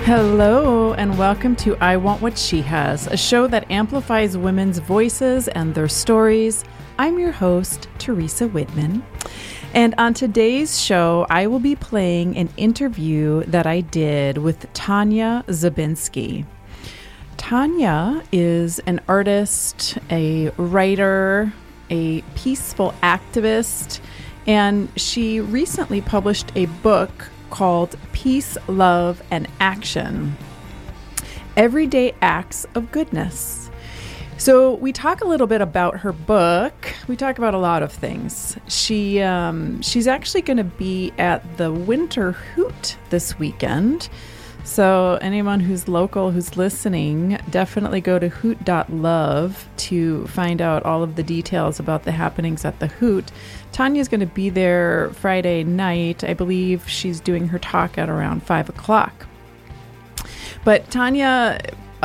Hello, and welcome to I Want What She Has, a show that amplifies women's voices and their stories. I'm your host, Teresa Whitman. And on today's show, I will be playing an interview that I did with Tanya Zabinski. Tanya is an artist, a writer, a peaceful activist, and she recently published a book called Peace, Love, and Action, Everyday Acts of Goodness. So we talk a little bit about her book. We talk about a lot of things. She's actually going to be at the Winter Hoot this weekend. So anyone who's local, who's listening, definitely go to hoot.love to find out all of the details about the happenings at the Hoot. Tanya's going to be there Friday night. I believe she's doing her talk at around 5 o'clock. But Tanya,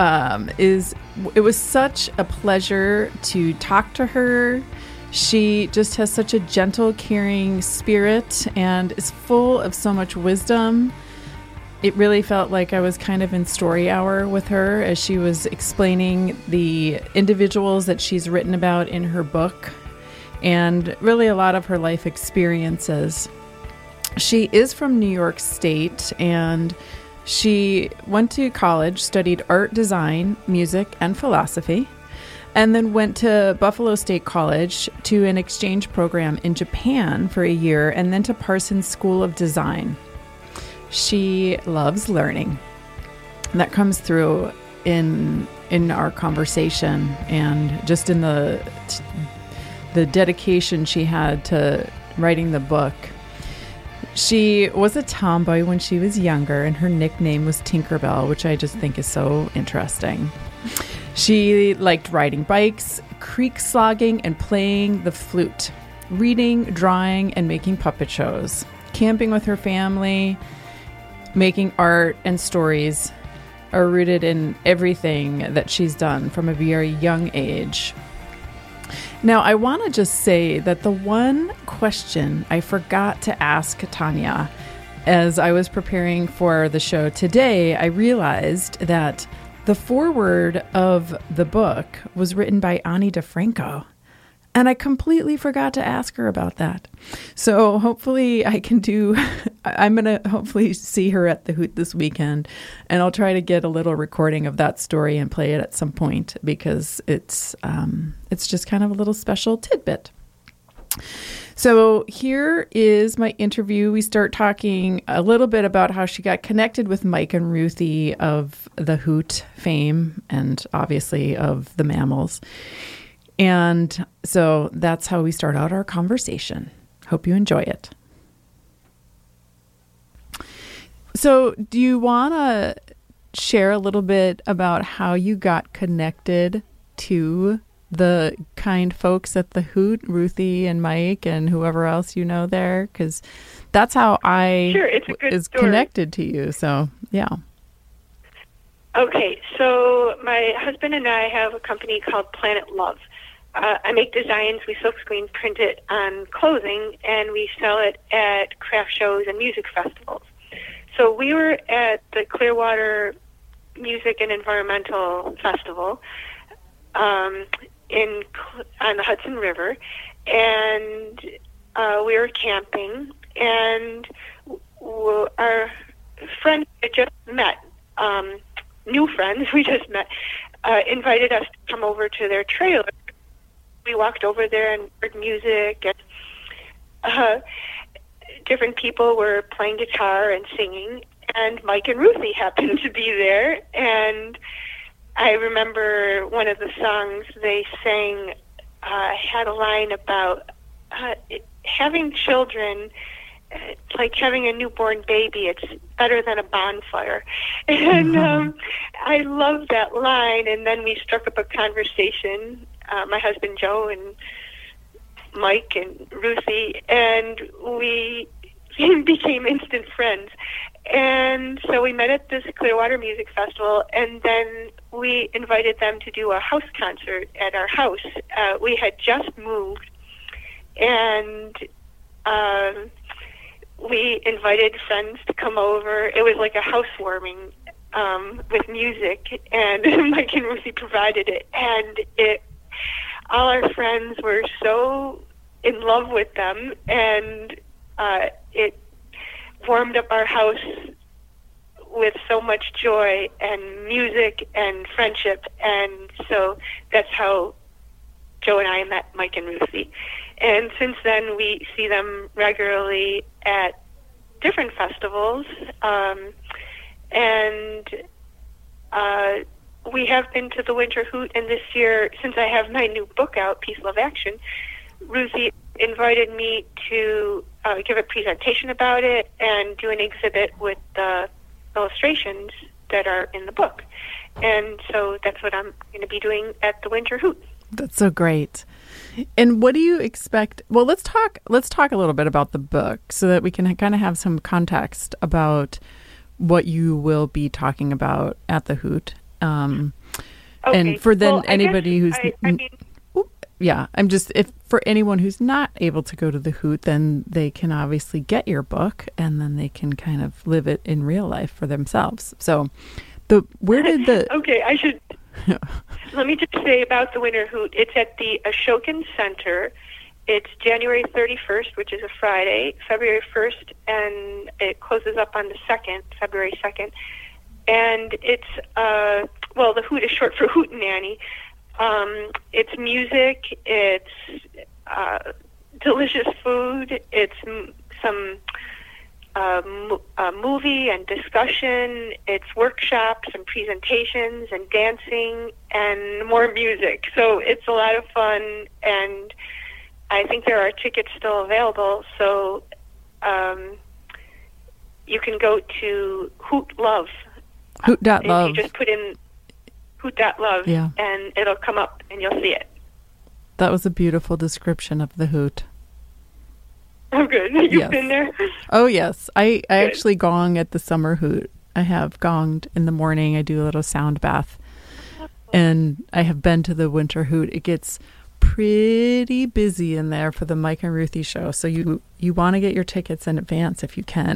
it was such a pleasure to talk to her. She just has such a gentle, caring spirit and is full of so much wisdom. It really felt like I was kind of in story hour with her as she was explaining the individuals that she's written about in her book and really a lot of her life experiences. She is from New York State and she went to college, studied art, design, music, and philosophy, and then went to Buffalo State College to an exchange program in Japan for a year and then to Parsons School of Design. She loves learning. And that comes through in our conversation and just in the dedication she had to writing the book. She was a tomboy when she was younger, and her nickname was Tinkerbell, which I just think is so interesting. She liked riding bikes, creek slogging, and playing the flute, reading, drawing, and making puppet shows, camping with her family. Making art and stories are rooted in everything that she's done from a very young age. Now, I want to just say that the one question I forgot to ask Tanya as I was preparing for the show today, I realized that the foreword of the book was written by Ani DeFranco. And I completely forgot to ask her about that. So hopefully I'm going to hopefully see her at the Hoot this weekend. And I'll try to get a little recording of that story and play it at some point because it's just kind of a little special tidbit. So here is my interview. We start talking a little bit about how she got connected with Mike and Ruthie of the Hoot fame and obviously of the Mammals. And so that's how we start out our conversation. Hope you enjoy it. So do you want to share a little bit about how you got connected to the kind folks at the Hoot, Ruthie and Mike and whoever else you know there? Because that's how I is connected to you. So, yeah. Okay, so my husband and I have a company called Planet Love. I make designs, we silkscreen print it on clothing, and we sell it at craft shows and music festivals. So we were at the Clearwater Music and Environmental Festival on the Hudson River, and we were camping, and our friends had just met, new friends we just met, invited us to come over to their trailer. We walked over there and heard music, and different people were playing guitar and singing, and Mike and Ruthie happened to be there. And I remember one of the songs they sang had a line about having children, like having a newborn baby, it's better than a bonfire. And I loved that line, and then we struck up a conversation, my husband Joe and Mike and Ruthie, and we became instant friends. And so we met at this Clearwater Music Festival, and then we invited them to do a house concert at our house. We had just moved, and we invited friends to come over. It was like a housewarming, with music, and Mike and Ruthie provided it, and all our friends were so in love with them, and it warmed up our house with so much joy and music and friendship, and so that's how Joe and I met Mike and Ruthie. And since then, we see them regularly at different festivals, and we have been to the Winter Hoot, and this year, since I have my new book out, Peace, Love, Action, Ruthie invited me to give a presentation about it and do an exhibit with the illustrations that are in the book. And so that's what I'm going to be doing at the Winter Hoot. That's so great. And what do you expect? Well, let's talk a little bit about the book so that we can kind of have some context about what you will be talking about at the Hoot. Okay. And for then well, anybody who's if for anyone who's not able to go to the Hoot, then they can obviously get your book and then they can kind of live it in real life for themselves. So okay, I should let me just say about the Winter Hoot. It's at the Ashokan Center. It's January 31st, which is a Friday, February 1st, and it closes up on the 2nd, February 2nd. And it's, the Hoot is short for Hootenanny. It's music, it's delicious food, it's some movie and discussion, it's workshops and presentations and dancing and more music. So it's a lot of fun, and I think there are tickets still available. So you can go to Hoot.love. Hoot.love. You just put in Hoot.love, and it'll come up, and you'll see it. That was a beautiful description of the Hoot. Oh, good. You've been there? Oh, yes. I actually gong at the summer Hoot. I have gonged in the morning. I do a little sound bath. And I have been to the Winter Hoot. It gets pretty busy in there for the Mike and Ruthie show. So you want to get your tickets in advance if you can.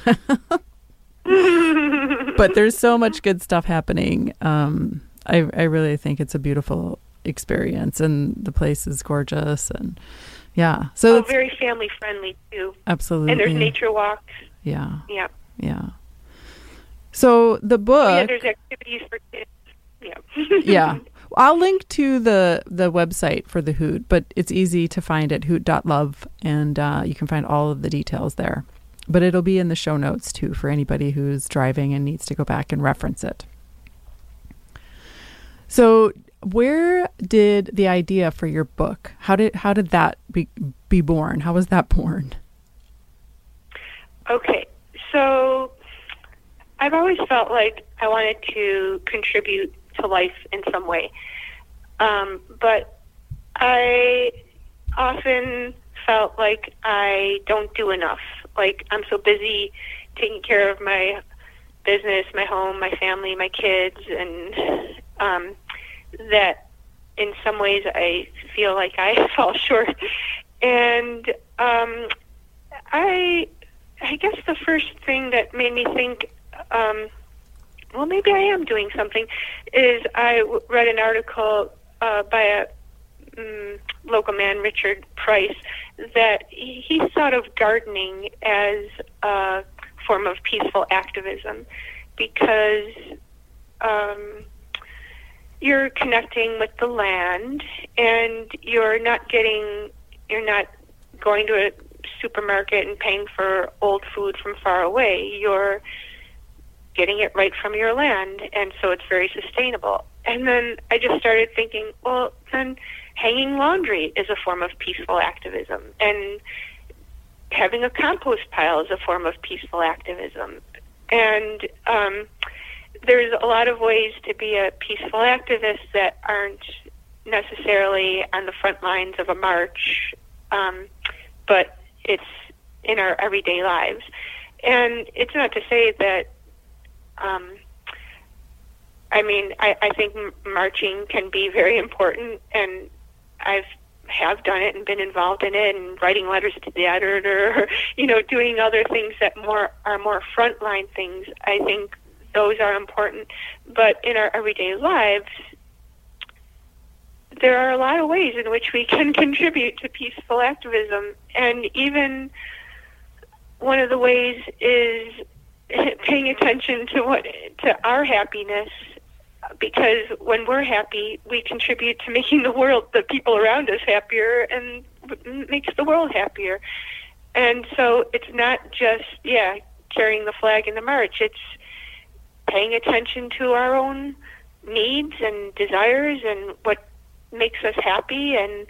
But there's so much good stuff happening. I really think it's a beautiful experience, and the place is gorgeous, and so it's very family friendly too. Absolutely. And there's nature walks. Yeah. So So the book. There's activities for kids. Yeah. I'll link to the website for the Hoot, but it's easy to find at hoot.love, and you can find all of the details there. But it'll be in the show notes too for anybody who's driving and needs to go back and reference it. So where did the idea for your book, how did that be born? How was that born? Okay, so I've always felt like I wanted to contribute to life in some way. But I often felt like I don't do enough. Like, I'm so busy taking care of my business, my home, my family, my kids, and that in some ways I feel like I fall short. And I guess the first thing that made me think, well, maybe I am doing something, is I read an article by a local man, Richard Price, that he thought of gardening as a form of peaceful activism, because you're connecting with the land, and you're not going to a supermarket and paying for old food from far away. You're getting it right from your land, and so it's very sustainable. And then I just started thinking, well, then hanging laundry is a form of peaceful activism, and having a compost pile is a form of peaceful activism. And there's a lot of ways to be a peaceful activist that aren't necessarily on the front lines of a march, but it's in our everyday lives. And it's not to say that I think marching can be very important, and I have done it and been involved in it, and writing letters to the editor, doing other things that are more frontline things. I think those are important. But in our everyday lives, there are a lot of ways in which we can contribute to peaceful activism. And even one of the ways is paying attention to our happiness, because when we're happy, we contribute to making the people around us happier, and makes the world happier. And so it's not just, carrying the flag in the march. It's paying attention to our own needs and desires and what makes us happy. And,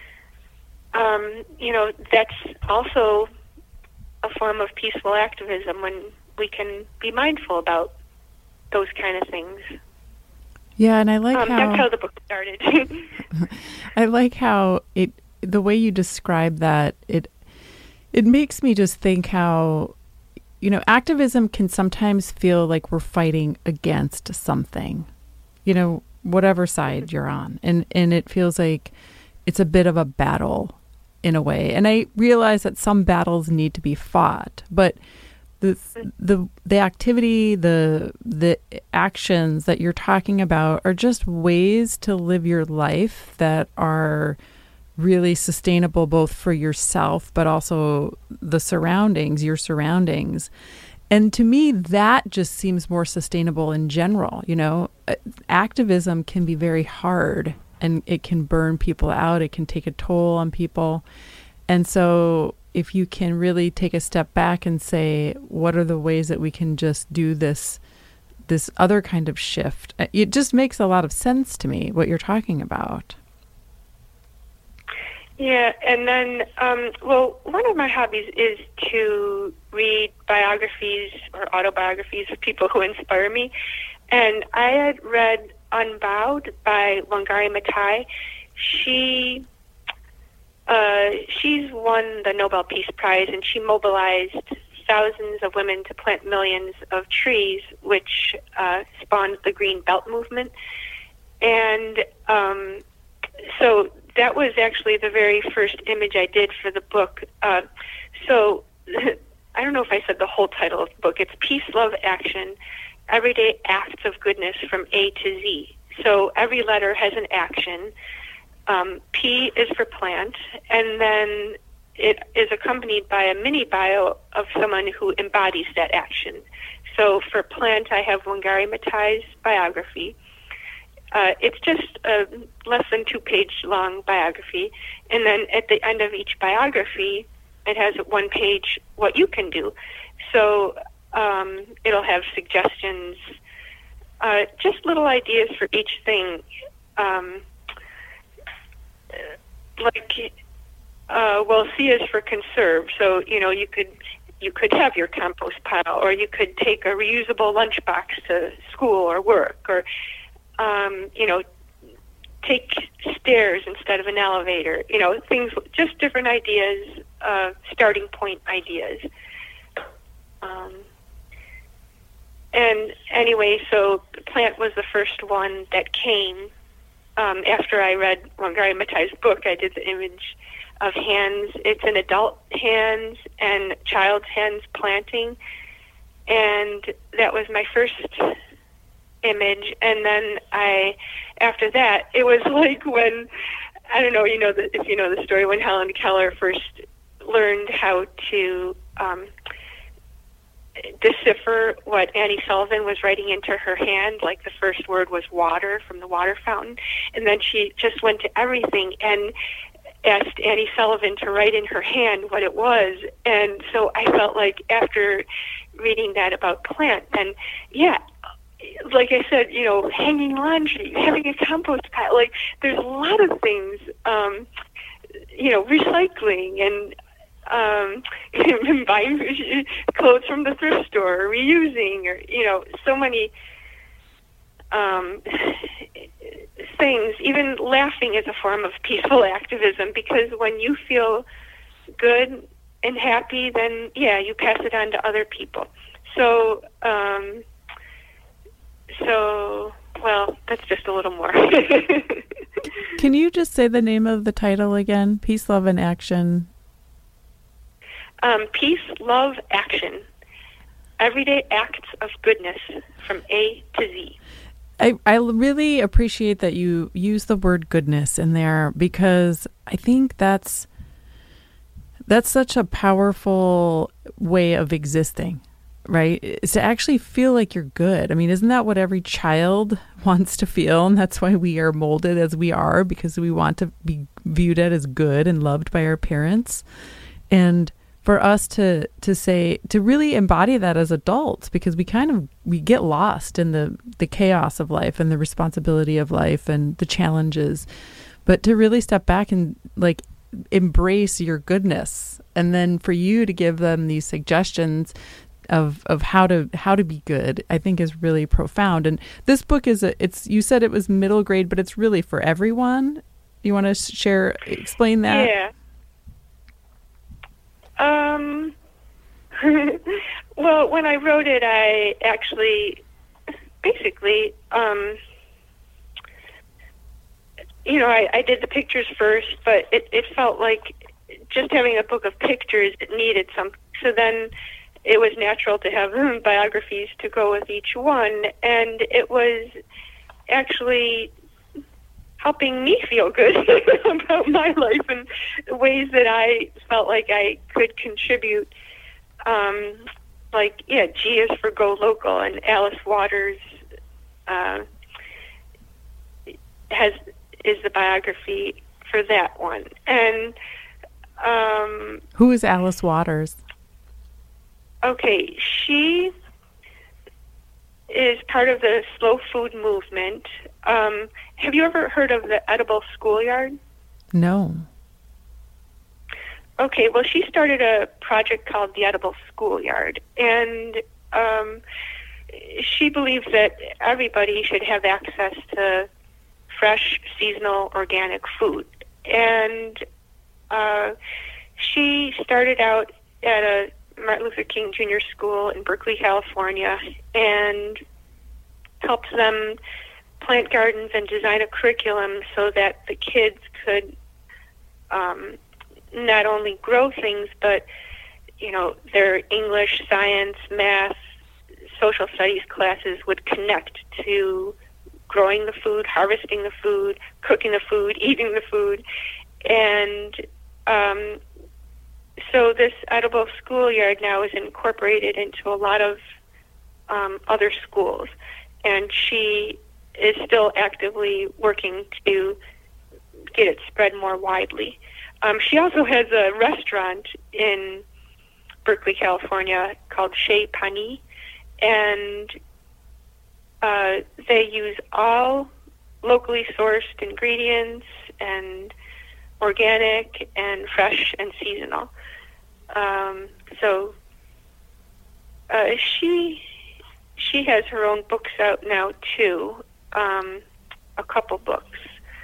that's also a form of peaceful activism, when we can be mindful about those kind of things. Yeah, and I like how... That's how the book started. I like how the way you describe that, it makes me just think how, activism can sometimes feel like we're fighting against something, whatever side you're on. And it feels like it's a bit of a battle in a way. And I realize that some battles need to be fought, but the activity, the actions that you're talking about are just ways to live your life that are really sustainable, both for yourself, but also your surroundings. And to me, that just seems more sustainable in general. Activism can be very hard, and it can burn people out. It can take a toll on people. And so if you can really take a step back and say, what are the ways that we can just do this other kind of shift? It just makes a lot of sense to me, what you're talking about. Yeah, and then, one of my hobbies is to read biographies or autobiographies of people who inspire me. And I had read Unbowed by Wangari Maathai. She's won the Nobel Peace Prize, and she mobilized thousands of women to plant millions of trees, which spawned the Green Belt movement. And so that was actually the very first image I did for the book. So I don't know if I said the whole title of the book. It's Peace, Love, Action, Everyday Acts of Goodness from A to Z. So every letter has an action. P is for plant, and then it is accompanied by a mini bio of someone who embodies that action. So for plant, I have Wangari Maathai's biography. It's just a less than 2-page long biography. And then at the end of each biography, it has 1 page what you can do. So it'll have suggestions, just little ideas for each thing. C is for conserve. So, you could have your compost pile, or you could take a reusable lunchbox to school or work, or take stairs instead of an elevator, things, just different ideas, starting point ideas. And anyway, so the plant was the first one that came. After I read Wangari Maathai's book, I did the image of hands. It's an adult hands and child's hands planting. And that was my first image. And then after that, it was like when, I don't know, if you know the story, when Helen Keller first learned how to decipher what Annie Sullivan was writing into her hand, like the first word was water from the water fountain. And then she just went to everything and asked Annie Sullivan to write in her hand what it was. And so I felt like after reading that about plant, and like I said, hanging laundry, having a compost pile, like there's a lot of things, recycling and buying clothes from the thrift store, or reusing, or, so many things. Even laughing is a form of peaceful activism, because when you feel good and happy, then, you pass it on to other people. So, that's just a little more. Can you just say the name of the title again? Peace, Love, and Action. Peace, Love, Action. everyday acts of goodness from A to Z. I really appreciate that you use the word goodness in there, because I think that's such a powerful way of existing, right? Is to actually feel like you're good. I mean, isn't that what every child wants to feel? And that's why we are molded as we are, because we want to be viewed as good and loved by our parents. And for us to say, to really embody that as adults, because we get lost in the chaos of life and the responsibility of life and the challenges, but to really step back and like embrace your goodness, and then for you to give them these suggestions of how to be good, I think is really profound. And this book you said it was middle grade, but it's really for everyone. You want to explain that? Yeah. Well, when I wrote it, I actually basically, I did the pictures first, but it felt like just having a book of pictures, it needed some. So then it was natural to have biographies to go with each one, and it was actually helping me feel good about my life and the ways that I felt like I could contribute. G is for Go Local, and Alice Waters is the biography for that one. And who is Alice Waters? Okay, she is part of the slow food movement. Have you ever heard of the Edible Schoolyard? No. Okay, well, she started a project called the Edible Schoolyard, and she believes that everybody should have access to fresh, seasonal, organic food. And she started out at a Martin Luther King Jr. School in Berkeley, California, and helped them plant gardens and design a curriculum so that the kids could not only grow things, but, their English, science, math, social studies classes would connect to growing the food, harvesting the food, cooking the food, eating the food. And so this Edible Schoolyard now is incorporated into a lot of other schools. And she is still actively working to get it spread more widely. She also has a restaurant in Berkeley, Chez Pani, and they use all locally sourced ingredients and organic and fresh and seasonal. She has her own books out now too, a couple books.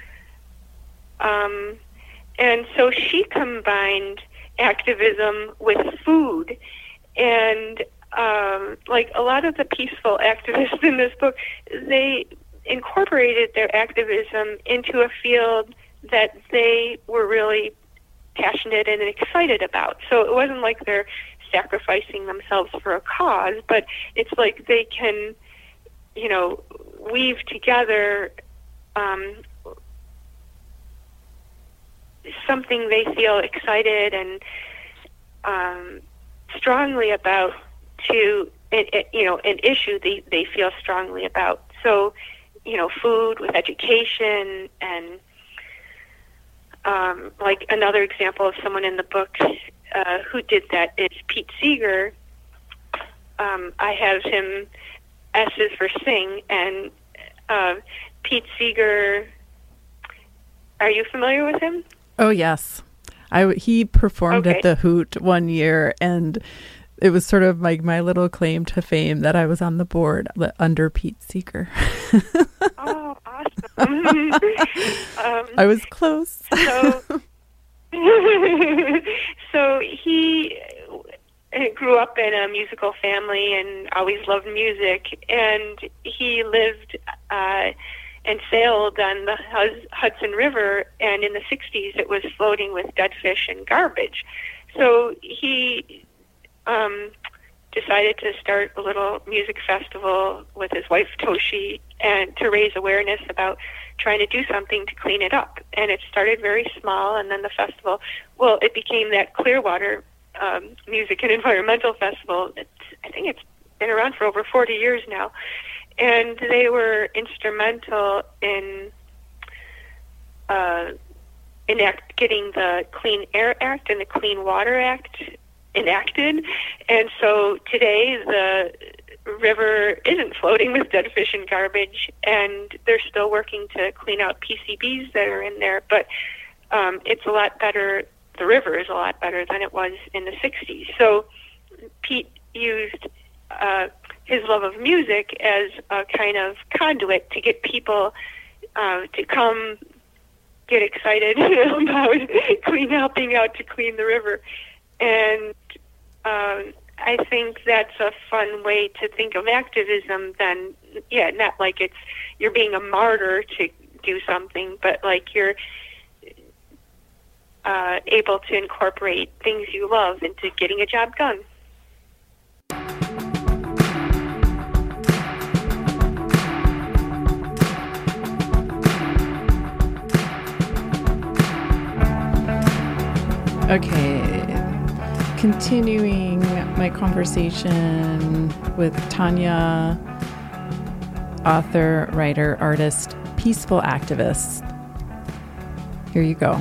And so she combined activism with food, and like a lot of the peaceful activists in this book, they incorporated their activism into a field that they were really passionate and excited about. So it wasn't like they're sacrificing themselves for a cause, but it's like they can, weave together something they feel excited and strongly about to, an issue they feel strongly about. So, food with education, and like another example of someone in the book who did that is Pete Seeger. I have him, S is for sing, and Pete Seeger, are you familiar with him? Oh, yes. He performed at the Hoot one year, and it was sort of like my little claim to fame that I was on the board under Pete Seeger. Oh, awesome. I was close. So he grew up in a musical family and always loved music, and he lived and sailed on the Hudson River, and in the 60s it was floating with dead fish and garbage. So he decided to start a little music festival with his wife Toshi, and to raise awareness about trying to do something to clean it up. And it started very small, and then the festival, well, it became that Clearwater Music and Environmental Festival. I think it's been around for over 40 years now. And they were instrumental in getting the Clean Air Act and the Clean Water Act enacted. And so today the river isn't floating with dead fish and garbage, and they're still working to clean out PCBs that are in there, but it's a lot better. The river is a lot better than it was in the 60s. So Pete used his love of music as a kind of conduit to get people to come get excited about helping out to clean the river. And I think that's a fun way to think of activism than, not like you're being a martyr to do something, but like you're able to incorporate things you love into getting a job done. Okay, continuing my conversation with Tanya, author, writer, artist, peaceful activist. Here you go.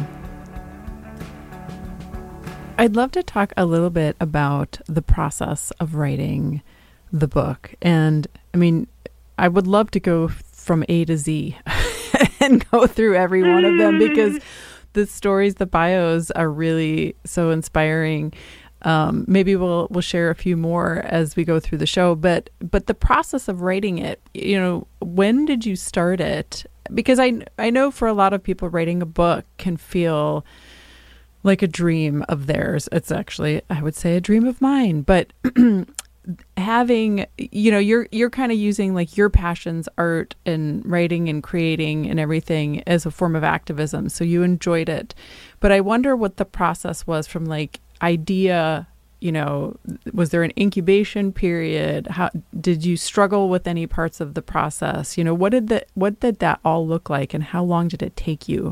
I'd love to talk a little bit about the process of writing the book. And I mean, I would love to go from A to Z and go through every one of them, because the stories, the bios are really so inspiring. Maybe we'll share a few more as we go through the show, but the process of writing it, when did you start it? Because I know for a lot of people, writing a book can feel like a dream of theirs. It's actually, I would say, a dream of mine, but having, you're kind of using like your passions, art and writing and creating and everything, as a form of activism. So you enjoyed it. But I wonder what the process was from like idea, was there an incubation period? How did you struggle with any parts of the process? What did that all look like, and how long did it take you?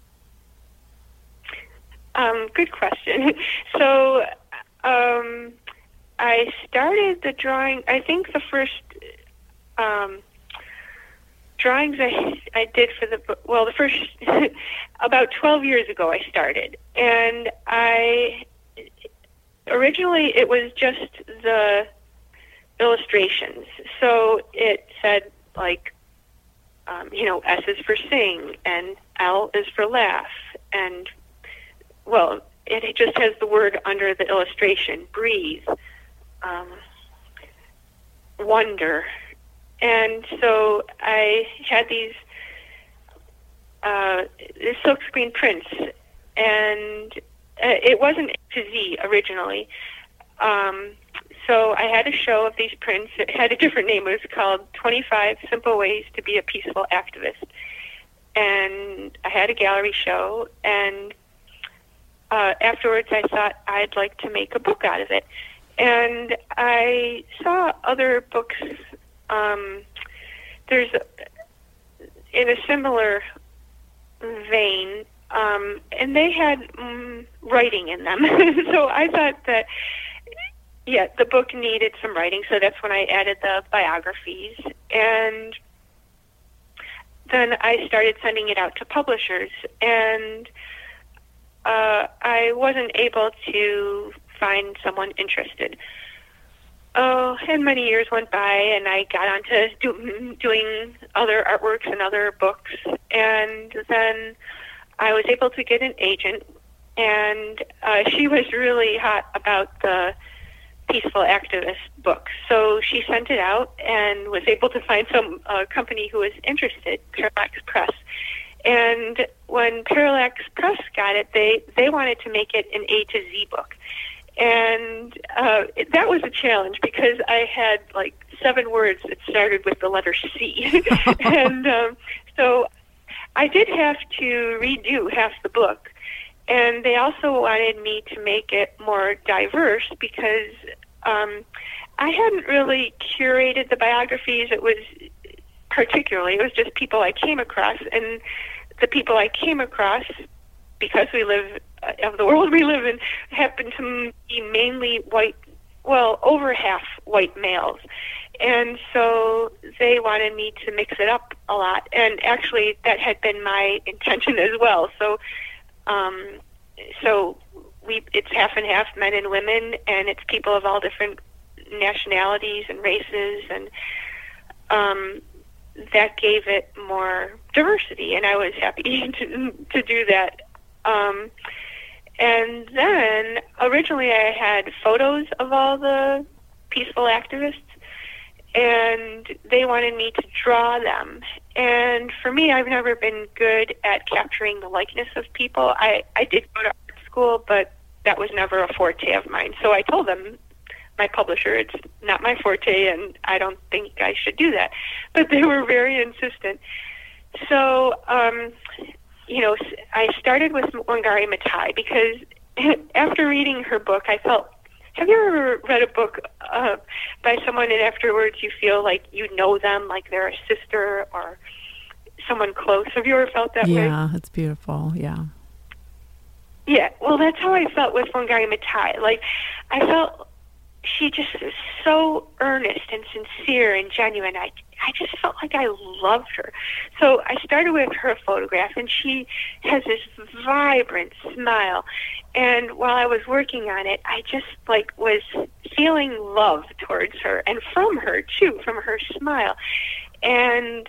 Good question. So, I started the drawing. I think the first drawings I did for the book, the first about 12 years ago I started. And originally it was just the illustrations. So it said like, S is for sing and L is for laugh. And, it just has the word under the illustration, breathe. Wonder. And so I had these silkscreen prints, and it wasn't to Z originally. So I had a show of these prints. It had a different name. It was called 25 Simple Ways to Be a Peaceful Activist. And I had a gallery show, and afterwards I thought I'd like to make a book out of it. And I saw other books, there's in a similar vein, and they had writing in them. So I thought that, the book needed some writing, so that's when I added the biographies. And then I started sending it out to publishers, and I wasn't able to find someone interested. And many years went by, and I got onto doing other artworks and other books, and then I was able to get an agent, and she was really hot about the peaceful activist book. So she sent it out and was able to find some company who was interested, Parallax Press. And when Parallax Press got it, they wanted to make it an A to Z book. And that was a challenge, because I had like 7 words that started with the letter C. And so I did have to redo half the book. And they also wanted me to make it more diverse, because I hadn't really curated the biographies. It was just people I came across, and the people I came across, because we live of the world we live in, happen to be mainly white, well, over half white males. And so they wanted me to mix it up a lot. And actually, that had been my intention as well. So, it's half and half, men and women, and it's people of all different nationalities and races, and that gave it more diversity, and I was happy to do that. And then originally I had photos of all the peaceful activists, and they wanted me to draw them. And for me, I've never been good at capturing the likeness of people. I did go to art school, but that was never a forte of mine. So I told them, my publisher, it's not my forte, and I don't think I should do that. But they were very insistent. So, I started with Wangari Maathai because after reading her book, I felt, have you ever read a book by someone and afterwards you feel like you know them, like they're a sister or someone close? Have you ever felt that way? Yeah, it's beautiful, yeah. Yeah, well, that's how I felt with Wangari Maathai. Like, I felt she just is so earnest and sincere and genuine. I just felt like I loved her. So I started with her photograph, and she has this vibrant smile. And while I was working on it, I just was feeling love towards her, and from her too, from her smile. And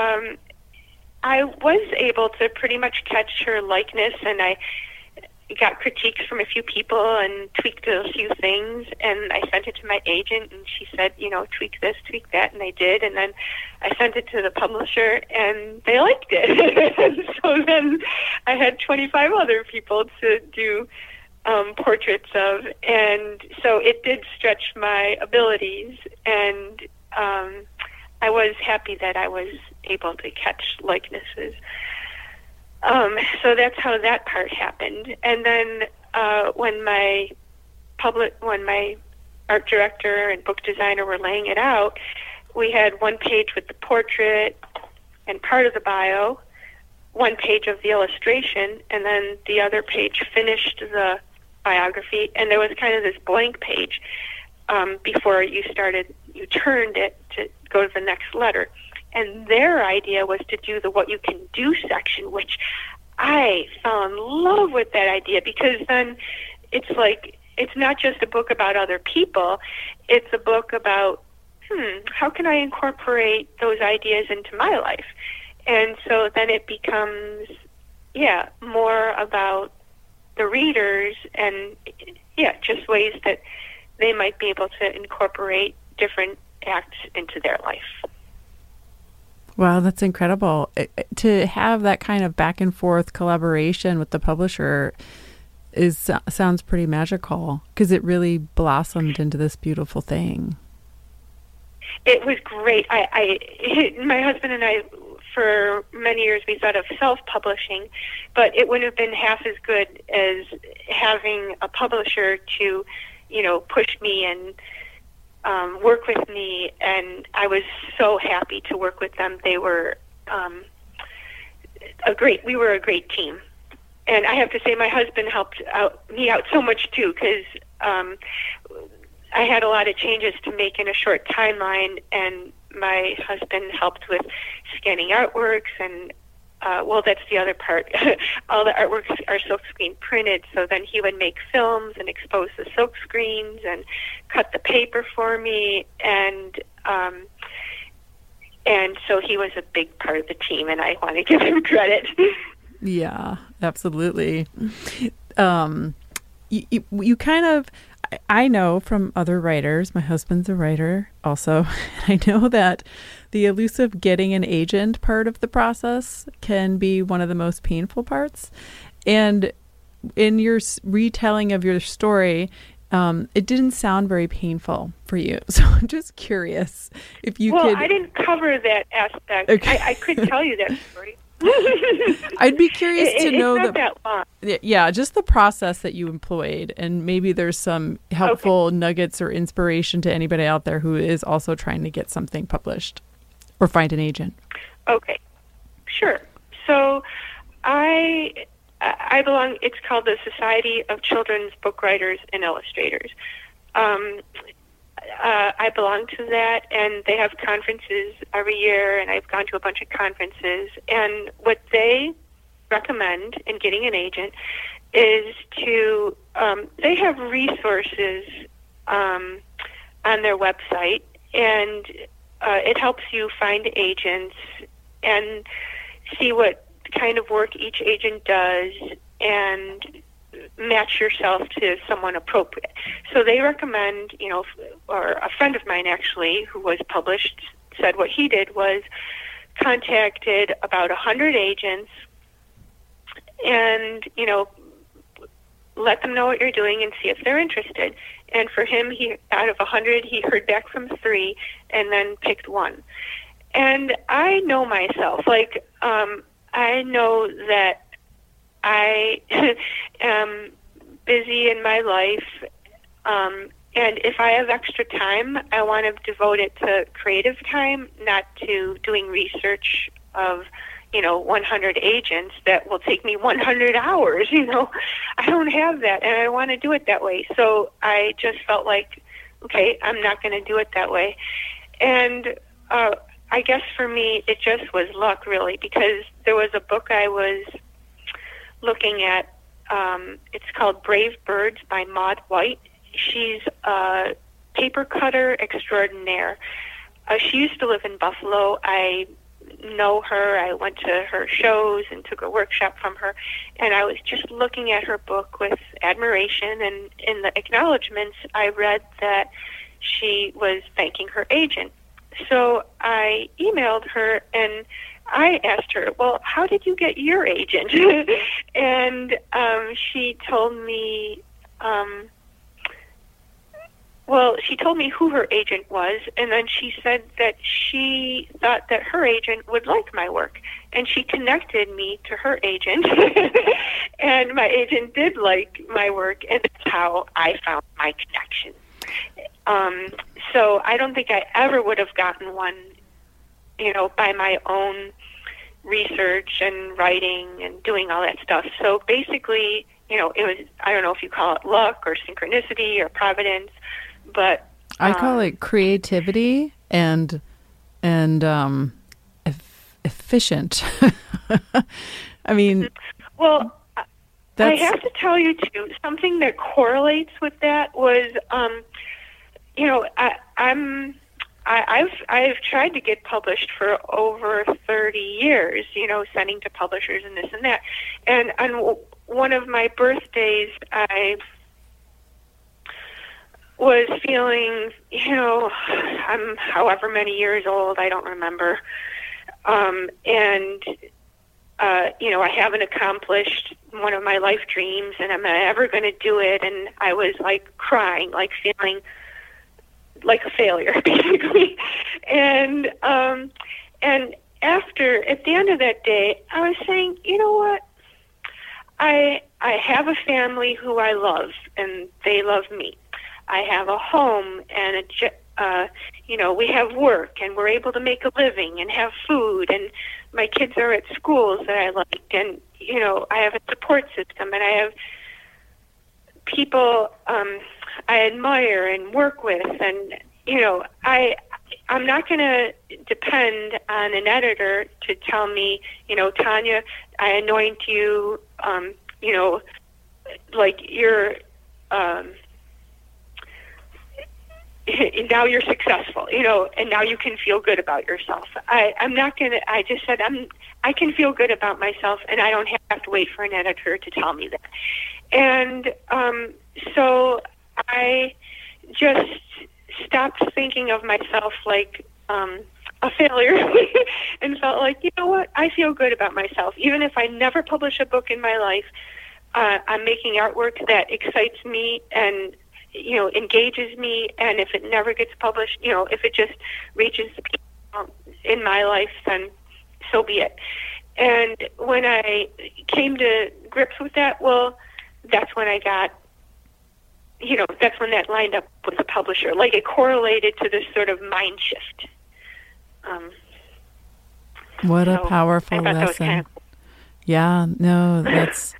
I was able to pretty much catch her likeness, and I got critiques from a few people and tweaked a few things, and I sent it to my agent, and she said, tweak this, tweak that, and I did. And then I sent it to the publisher, and they liked it. And so then I had 25 other people to do portraits of, and so it did stretch my abilities, and I was happy that I was able to catch likenesses. So that's how that part happened. And then when my art director and book designer were laying it out, we had one page with the portrait and part of the bio, one page of the illustration, and then the other page finished the biography. And there was kind of this blank page before you turned it to go to the next letter. And their idea was to do the What You Can Do section, which I fell in love with that idea, because then it's like, it's not just a book about other people, it's a book about, how can I incorporate those ideas into my life? And so then it becomes, more about the readers and, just ways that they might be able to incorporate different acts into their life. Wow, that's incredible. To have that kind of back and forth collaboration with the publisher sounds pretty magical, because it really blossomed into this beautiful thing. It was great. My husband and I, for many years, we thought of self-publishing, but it wouldn't have been half as good as having a publisher to, push me and work with me, and I was so happy to work with them. They were we were a great team. And I have to say, my husband helped me out so much too, because I had a lot of changes to make in a short timeline, and my husband helped with scanning artworks, and that's the other part. All the artworks are silkscreen printed, so then he would make films and expose the silkscreens and cut the paper for me, and so he was a big part of the team, and I want to give him credit. Yeah, absolutely. You kind of, I know from other writers, my husband's a writer also, and I know that the elusive getting an agent part of the process can be one of the most painful parts. And in your retelling of your story, it didn't sound very painful for you. So I'm just curious if you could... Well, I didn't cover that aspect. Okay. I could tell you that story. I'd be curious to know it's not that long. Yeah, just the process that you employed, and maybe there's some helpful nuggets or inspiration to anybody out there who is also trying to get something published or find an agent. Okay, sure. So I belong, it's called the Society of Children's Book Writers and Illustrators. I belong to that, and they have conferences every year, and I've gone to a bunch of conferences. And what they recommend in getting an agent is to, they have resources on their website, and it helps you find agents and see what kind of work each agent does and match yourself to someone appropriate. So they recommend, or a friend of mine actually who was published said what he did was contacted about 100 agents and, let them know what you're doing and see if they're interested. And for him, out of 100, he heard back from 3 and then picked 1. And I know myself, I know that I am busy in my life, and if I have extra time, I want to devote it to creative time, not to doing research of, 100 agents that will take me 100 hours, I don't have that, and I want to do it that way. So I just felt like, okay, I'm not going to do it that way. And I guess for me, it just was luck, really, because there was a book I was looking at. It's called Brave Birds by Maud White. She's a paper cutter extraordinaire. She used to live in Buffalo. I know her. I went to her shows and took a workshop from her, and I was just looking at her book with admiration, and in the acknowledgments I read that she was thanking her agent. So I emailed her and I asked her, well, how did you get your agent? And she told me, she told me who her agent was, and then she said that she thought that her agent would like my work, and she connected me to her agent, and my agent did like my work, and that's how I found my connection. So I don't think I ever would have gotten one, by my own research and writing and doing all that stuff. So basically, it was, I don't know if you call it luck or synchronicity or providence, but I call it creativity and efficient. I mean, well, I have to tell you too, something that correlates with that was, I've tried to get published for over 30 years, sending to publishers and this and that. And on one of my birthdays, I was feeling, I'm however many years old, I don't remember. I haven't accomplished one of my life dreams, and I'm never going to do it. And I was crying, feeling like a failure, basically. And at the end of that day, I was saying, you know what? I have a family who I love, and they love me. I have a home, and we have work, and we're able to make a living and have food, and my kids are at schools that I like, and I have a support system, and I have people I admire and work with, and I'm not going to depend on an editor to tell me, Tanya, I anoint you, you're now you're successful, and now you can feel good about yourself. I'm not going to, I just said, I can feel good about myself, and I don't have to wait for an editor to tell me that. And so I just stopped thinking of myself like a failure and felt like, you know what, I feel good about myself. Even if I never publish a book in my life, I'm making artwork that excites me and engages me, and if it never gets published, if it just reaches the people in my life, then so be it. And when I came to grips with that, well, that's when I got, that's when that lined up with the publisher. Like, it correlated to this sort of mind shift. What a powerful lesson. That was kind of cool. Yeah, no, that's...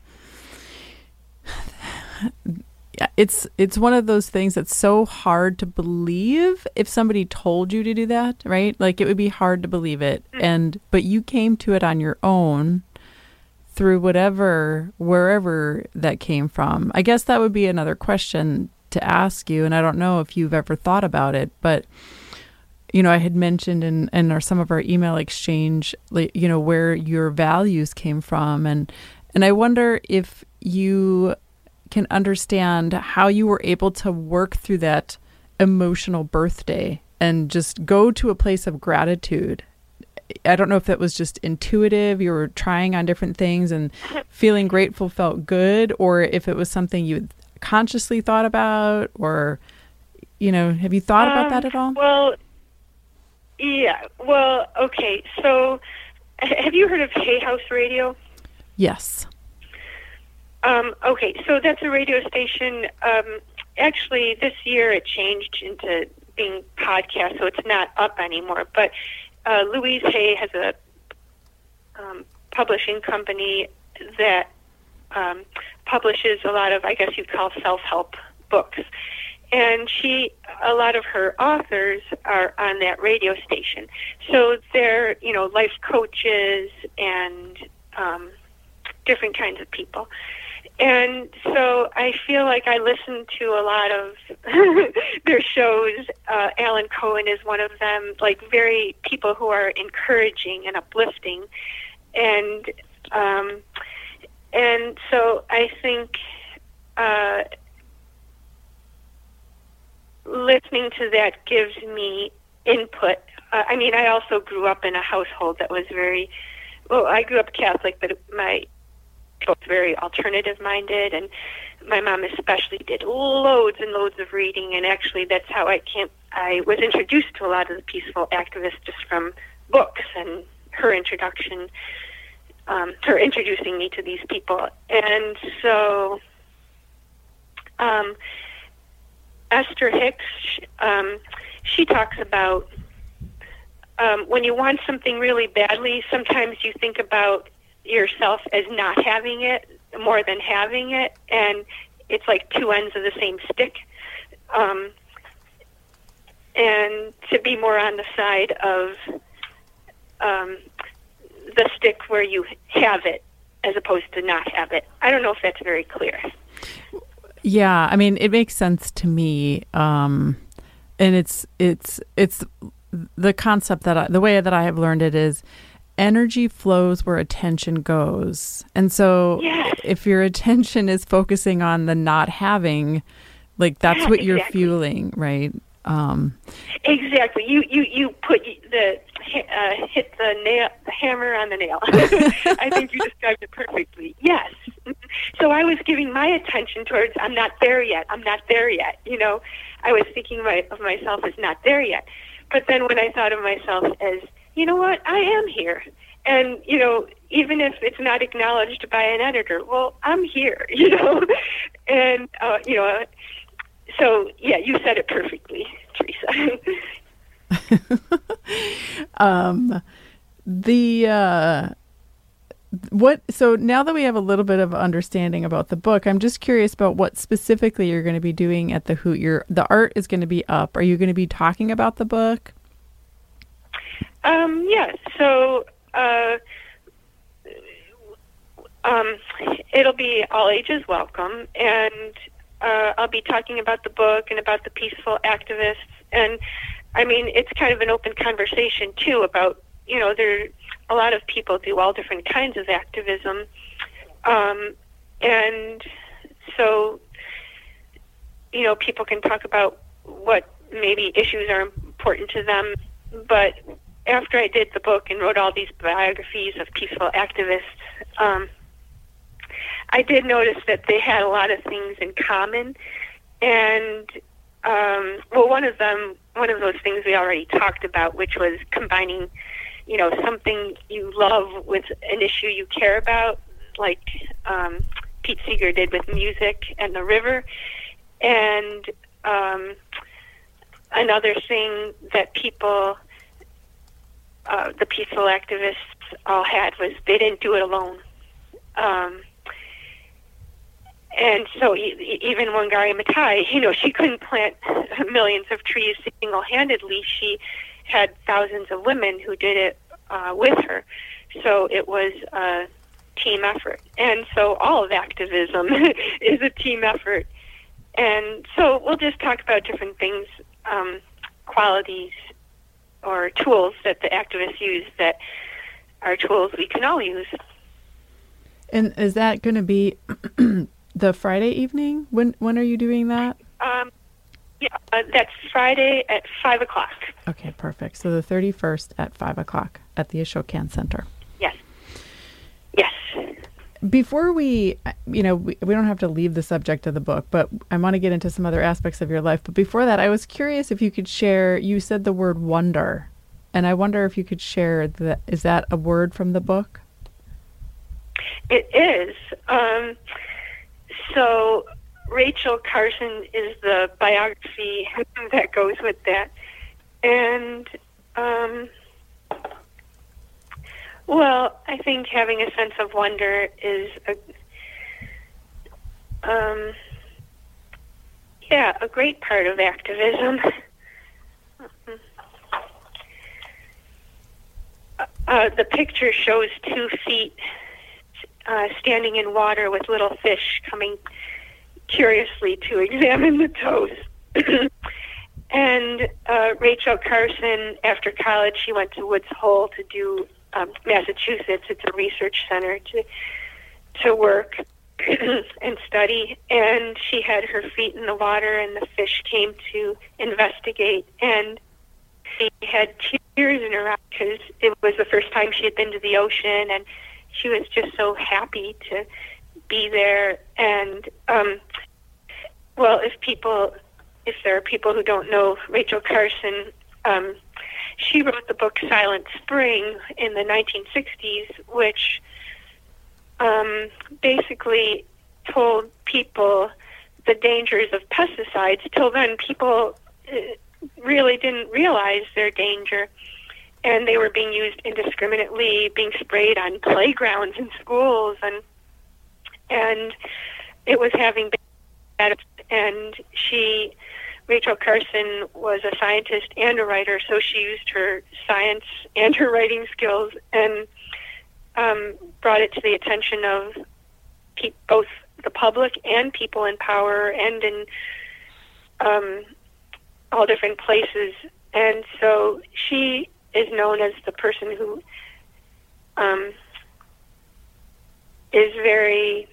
It's one of those things that's so hard to believe if somebody told you to do that, right? Like, it would be hard to believe it. But you came to it on your own through wherever that came from. I guess that would be another question to ask you, and I don't know if you've ever thought about it, but I had mentioned in some of our email exchange, where your values came from, and I wonder if you can understand how you were able to work through that emotional birthday and just go to a place of gratitude. I don't know if that was just intuitive, you were trying on different things and feeling grateful felt good, or if it was something you consciously thought about, or, have you thought about that at all? Well, yeah. Well, okay. So have you heard of Hay House Radio? Yes. Okay, so that's a radio station. Actually, this year it changed into being podcast, so it's not up anymore. But Louise Hay has a publishing company that publishes a lot of, I guess you'd call, self-help books. And a lot of her authors are on that radio station. So they're, life coaches and different kinds of people. And so I feel like I listen to a lot of their shows. Alan Cohen is one of them, like very people who are encouraging and uplifting. And so I think listening to that gives me input. I also grew up in a household that was I grew up Catholic, but my was very alternative-minded, and my mom especially did loads and loads of reading, and actually that's how I was introduced to a lot of the peaceful activists, just from books and her introduction, her introducing me to these people. And so Esther Hicks, she talks about when you want something really badly, sometimes you think about yourself as not having it more than having it, and it's like two ends of the same stick. And to be more on the side of the stick where you have it as opposed to not have it. I don't know if that's very clear. Yeah, it makes sense to me. And it's the concept the way that I have learned it is energy flows where attention goes. And so if your attention is focusing on the not having, like, that's what you're fueling, right? Exactly. You put hit the hammer on the nail. I think you described it perfectly. Yes. So I was giving my attention towards, I'm not there yet. I was thinking of myself as not there yet. But then when I thought of myself as, you know what, I am here. And, even if it's not acknowledged by an editor, well, I'm here, And, so, yeah, you said it perfectly, Teresa. So now that we have a little bit of understanding about the book, I'm just curious about what specifically you're going to be doing at the Hoot. The art is going to be up. Are you going to be talking about the book? Yes. So, it'll be all ages welcome, and I'll be talking about the book and about the peaceful activists. And it's kind of an open conversation too about, there a lot of people do all different kinds of activism. And so, people can talk about what maybe issues are important to them. But after I did the book and wrote all these biographies of peaceful activists, I did notice that they had a lot of things in common. And, one of those things we already talked about, which was combining, something you love with an issue you care about, like Pete Seeger did with music and the river. And another thing that people, the peaceful activists all had, was they didn't do it alone. And so even Wangari Maathai, she couldn't plant millions of trees single-handedly. She had thousands of women who did it with her. So it was a team effort. And so all of activism is a team effort. And so we'll just talk about different things, qualities or tools that the activists use that are tools we can all use. And is that going to be the Friday evening? When are you doing that? That's Friday at 5 o'clock. Okay, perfect. So the 31st at 5 o'clock at the Ashokan Center. Yes. Before we don't have to leave the subject of the book, but I want to get into some other aspects of your life. But before that, I was curious if you could share, you said the word wonder, and I wonder if you could share that. Is that a word from the book? It is. So Rachel Carson is the biography that goes with that. And, well, I think having a sense of wonder is a great part of activism. The picture shows 2 feet standing in water with little fish coming curiously to examine the toes. And Rachel Carson, after college, she went to Woods Hole to do Massachusetts. It's a research center to work and study. And she had her feet in the water, and the fish came to investigate. And she had tears in her eyes because it was the first time she had been to the ocean, and she was just so happy to be there. And if there are people who don't know Rachel Carson, she wrote the book Silent Spring in the 1960s, which basically told people the dangers of pesticides. Till then, people really didn't realize their danger, and they were being used indiscriminately, being sprayed on playgrounds in schools, and it was having bad. And Rachel Carson was a scientist and a writer, so she used her science and her writing skills and brought it to the attention of both the public and people in power and in all different places. And so she is known as the person who is very,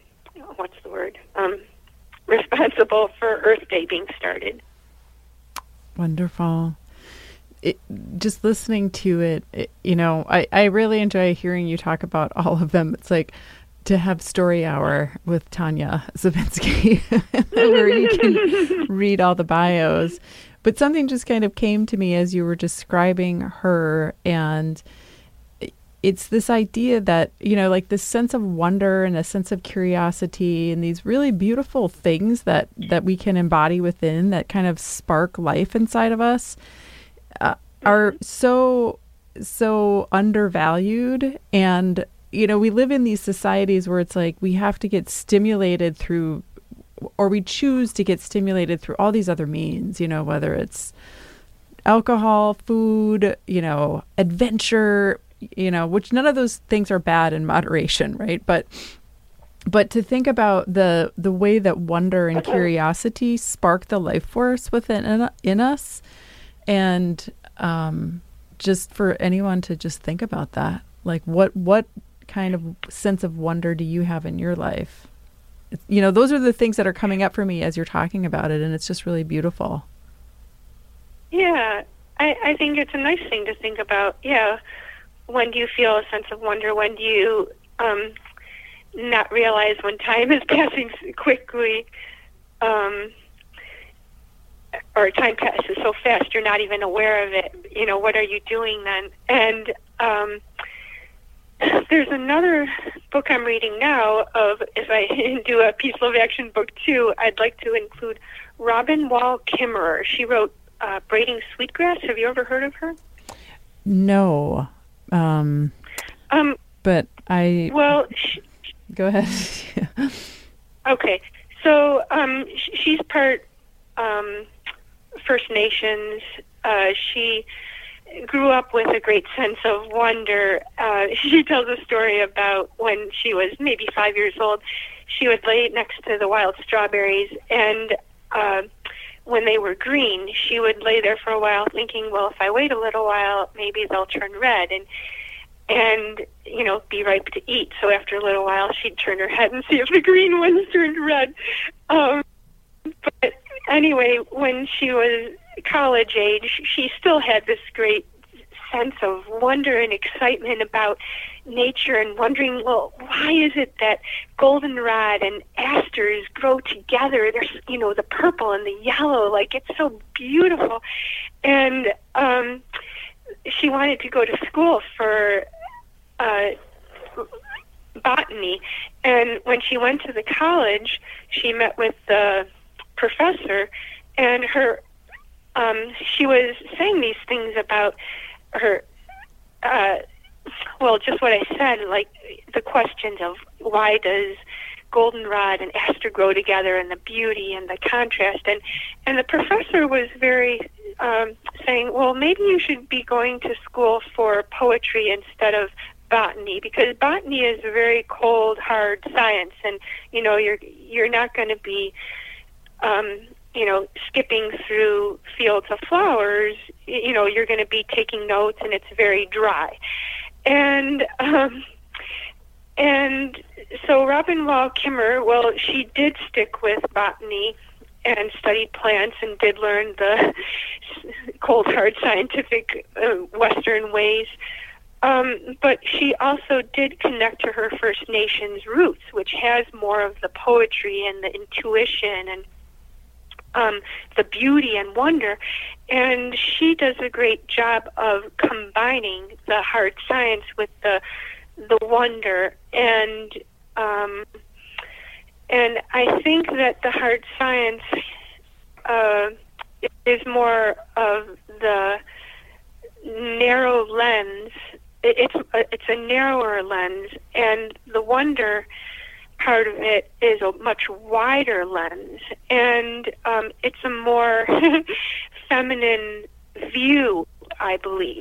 responsible for Earth Day being started. Wonderful. Just listening to it, I really enjoy hearing you talk about all of them. It's like to have story hour with Tanya Zabinski where you can read all the bios. But something just kind of came to me as you were describing her, and it's this idea that, like this sense of wonder and a sense of curiosity and these really beautiful things that we can embody within that kind of spark life inside of us are so undervalued. And, we live in these societies where it's like we have to get stimulated through, or we choose to get stimulated through all these other means, whether it's alcohol, food, adventure, which none of those things are bad in moderation, right? But to think about the way that wonder and curiosity spark the life force in us, and just for anyone to just think about that, like what kind of sense of wonder do you have in your life? Those are the things that are coming up for me as you're talking about it, and it's just really beautiful. Yeah, I think it's a nice thing to think about. Yeah. When do you feel a sense of wonder? When do you not realize when time is passing quickly, or time passes so fast you're not even aware of it? What are you doing then? And There's another book I'm reading now of, if I do a Peace, Love, Action book too, I'd like to include Robin Wall Kimmerer. She wrote Braiding Sweetgrass. Have you ever heard of her? No. But I... Well... Go ahead. Okay. So she's part First Nations. She grew up with a great sense of wonder. She tells a story about when she was maybe 5 years old. She would lay next to the wild strawberries, and when they were green, she would lay there for a while thinking, well, if I wait a little while, maybe they'll turn red and you know, be ripe to eat. So after a little while, she'd turn her head and see if the green ones turned red. But anyway, when she was college age, she still had this great sense of wonder and excitement about nature, and wondering, well, why is it that goldenrod and asters grow together? There's, you know, the purple and the yellow, like, it's so beautiful. And she wanted to go to school for botany, and when she went to the college, she met with the professor, and her she was saying these things about her well, just what I said, like the questions of why does goldenrod and aster grow together, and the beauty and the contrast, and the professor was very saying, well, maybe you should be going to school for poetry instead of botany, because botany is a very cold, hard science, and you know, you're not going to be you know, skipping through fields of flowers. You know, you're going to be taking notes, and it's very dry. And so Robin Wall Kimmerer, well, she did stick with botany and studied plants and did learn the cold, hard scientific Western ways. But she also did connect to her First Nations roots, which has more of the poetry and the intuition and the beauty and wonder. And she does a great job of combining the hard science with the wonder. And I think that the hard science is more of the narrow lens. It's a narrower lens, and the wonder part of it is a much wider lens, and it's a more feminine view, I believe.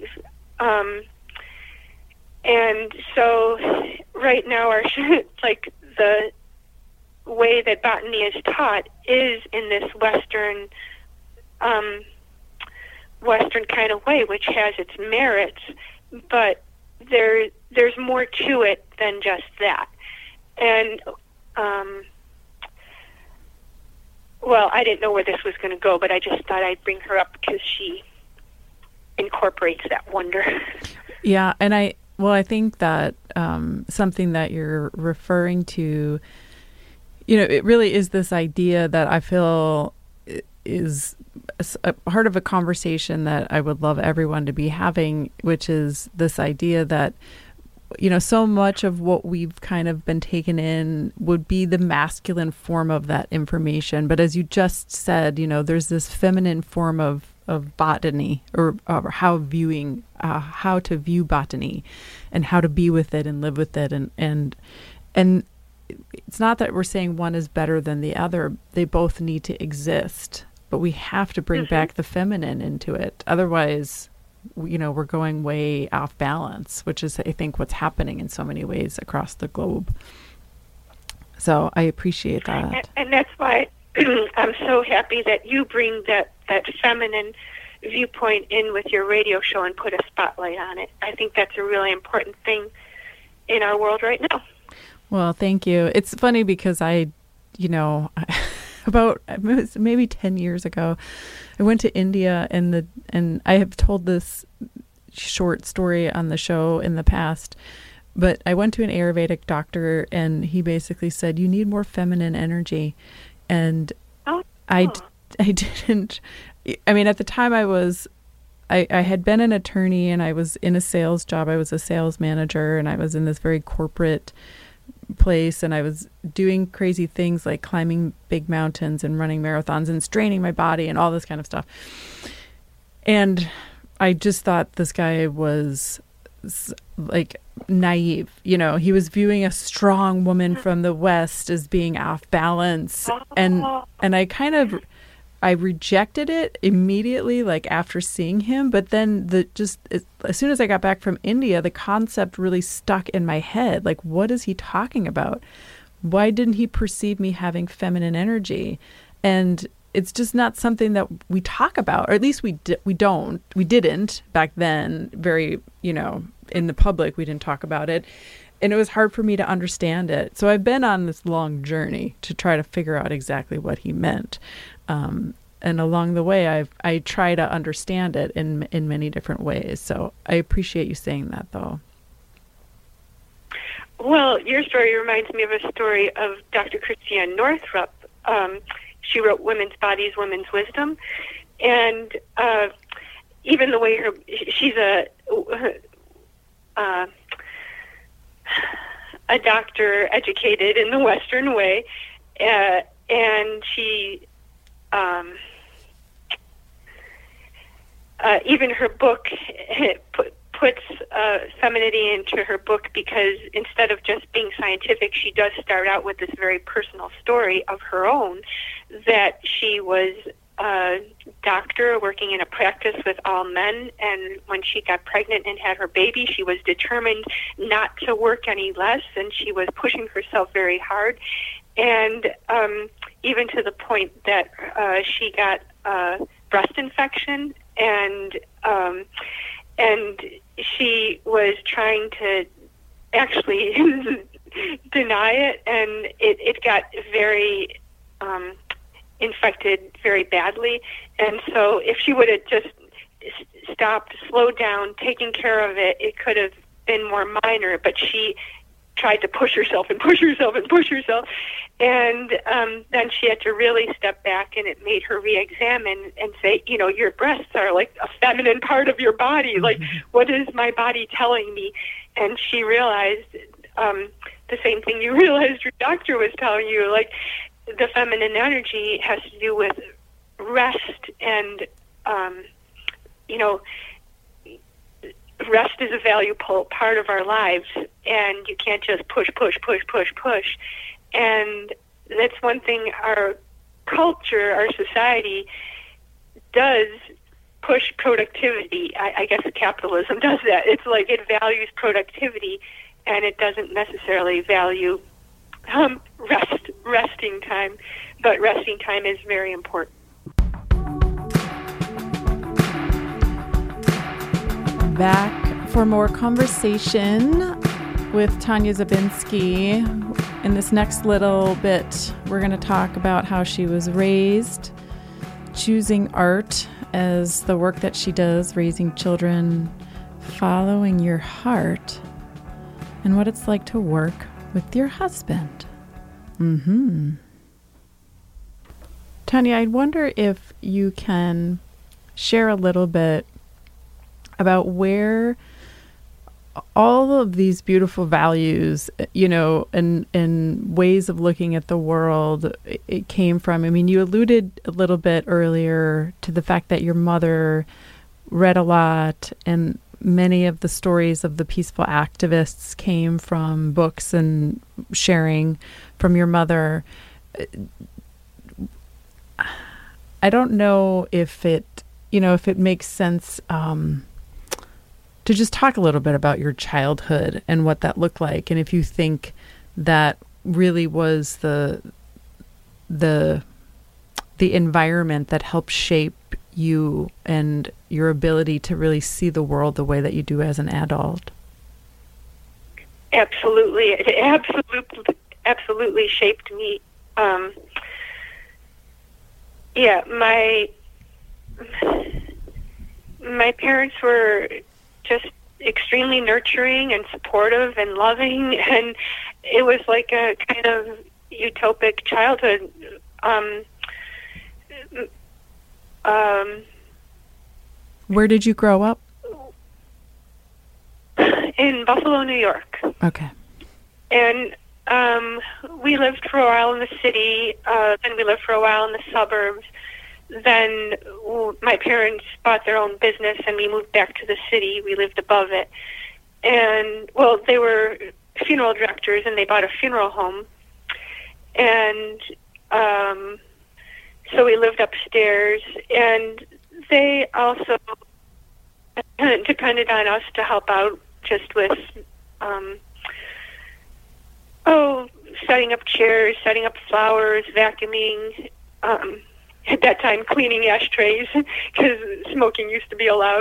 And so right now, like the way that botany is taught is in this Western kind of way, which has its merits, but there's more to it than just that. And, well, I didn't know where this was going to go, but I just thought I'd bring her up because she incorporates that wonder. Yeah, and I think that something that you're referring to, you know, it really is this idea that I feel is a part of a conversation that I would love everyone to be having, which is this idea that, you know, so much of what we've kind of been taken in would be the masculine form of that information. But as you just said, you know, there's this feminine form of botany, or how to view botany and how to be with it and live with it. And it's not that we're saying one is better than the other. They both need to exist, but we have to bring back the feminine into it. Otherwise, you know, we're going way off balance, which is, I think, what's happening in so many ways across the globe. So I appreciate that. And that's why I'm so happy that you bring that feminine viewpoint in with your radio show and put a spotlight on it. I think that's a really important thing in our world right now. Well, thank you. It's funny because I, you know, about maybe 10 years ago, I went to India, and I have told this short story on the show in the past, but I went to an Ayurvedic doctor, and he basically said, you need more feminine energy. And I didn't, I mean, at the time I was I had been an attorney and I was in a sales job. I was a sales manager and I was in this very corporate place and I was doing crazy things like climbing big mountains and running marathons and straining my body and all this kind of stuff. And I just thought this guy was like naive. You know, he was viewing a strong woman from the West as being off balance. And I rejected it immediately, like after seeing him. But then as soon as I got back from India, the concept really stuck in my head. Like, what is he talking about? Why didn't he perceive me having feminine energy? And it's just not something that we talk about, or at least we didn't back then. Very, in the public, we didn't talk about it. And it was hard for me to understand it. So I've been on this long journey to try to figure out exactly what he meant. And along the way, I try to understand it in many different ways. So I appreciate you saying that, though. Well, your story reminds me of a story of Dr. Christiane Northrup. She wrote Women's Bodies, Women's Wisdom. And even the way she's a doctor educated in the Western way, and she even her book puts femininity into her book, because instead of just being scientific, she does start out with this very personal story of her own, that she was a doctor working in a practice with all men, and when she got pregnant and had her baby, she was determined not to work any less, and she was pushing herself very hard, and even to the point that she got a breast infection, and she was trying to actually deny it, and it got very infected very badly. And so if she would have just stopped, slowed down, taken care of it, it could have been more minor, but she tried to push herself and push herself and push herself. And then she had to really step back, and it made her re-examine and say, your breasts are like a feminine part of your body. Like, what is my body telling me? And she realized the same thing you realized your doctor was telling you, like, the feminine energy has to do with rest, and rest is a valuable part of our lives, and you can't just push. And that's one thing our culture, our society does push productivity. I guess capitalism does that. It's like it values productivity, and it doesn't necessarily value resting time, but resting time is very important. Back for more conversation with Tanya Zabinski. In this next little bit, we're going to talk about how she was raised, choosing art as the work that she does, raising children, following your heart, and what it's like to work with your husband. Tanya, I wonder if you can share a little bit about where all of these beautiful values, and ways of looking at the world, it came from. I mean, you alluded a little bit earlier to the fact that your mother read a lot, and many of the stories of the peaceful activists came from books and sharing from your mother. I don't know if it makes sense to just talk a little bit about your childhood and what that looked like, and if you think that really was the environment that helped shape you and your ability to really see the world the way that you do as an adult. Absolutely. It absolutely shaped me. My parents were just extremely nurturing and supportive and loving, and it was like a kind of utopic childhood. Where did you grow up? In Buffalo, New York. Okay. And we lived for a while in the city, then we lived for a while in the suburbs. Then my parents bought their own business and we moved back to the city. We lived above it. And, well, they were funeral directors and they bought a funeral home. And so we lived upstairs. And they also depended on us to help out just with, setting up chairs, setting up flowers, vacuuming, at that time cleaning ashtrays because smoking used to be allowed.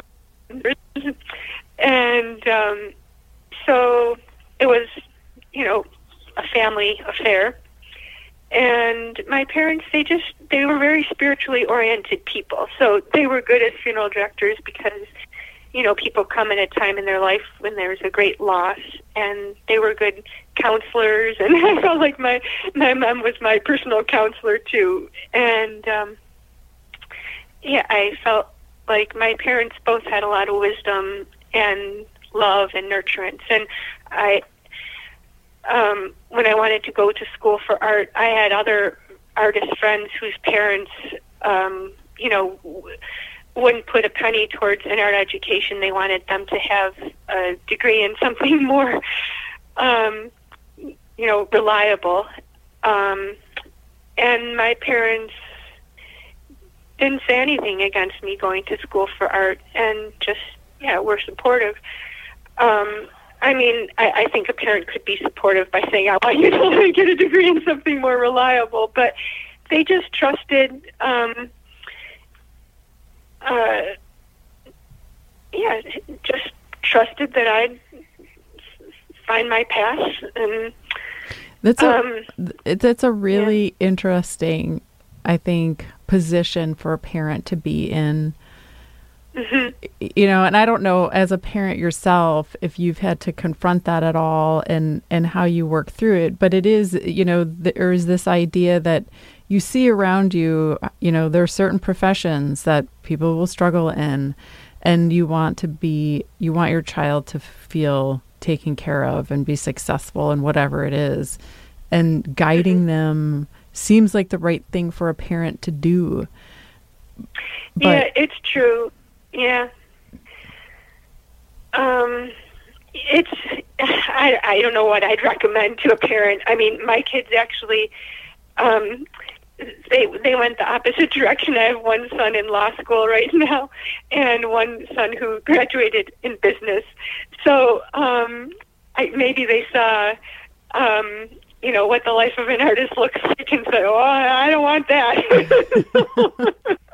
And so it was, a family affair. And my parents, they were very spiritually oriented people. So they were good as funeral directors because, people come at a time in their life when there's a great loss, and they were good counselors. And I felt like my mom was my personal counselor too. And I felt like my parents both had a lot of wisdom and love and nurturance. And when I wanted to go to school for art, I had other artist friends whose parents, wouldn't put a penny towards an art education. They wanted them to have a degree in something more, reliable. And my parents didn't say anything against me going to school for art and just, were supportive. I think a parent could be supportive by saying, I want you to get a degree in something more reliable, but they just trusted, just trusted that I'd find my path. And that's a really interesting, I think, position for a parent to be in. Mm-hmm. And I don't know, as a parent yourself, if you've had to confront that at all and how you work through it. But it is, there is this idea that you see around you, there are certain professions that people will struggle in, and you want your child to feel taken care of and be successful in whatever it is. And guiding mm-hmm. them seems like the right thing for a parent to do. But, it's true. Yeah. I don't know what I'd recommend to a parent. My kids actually, they went the opposite direction. I have one son in law school right now and one son who graduated in business. So, maybe they saw, what the life of an artist looks like and said, oh, I don't want that.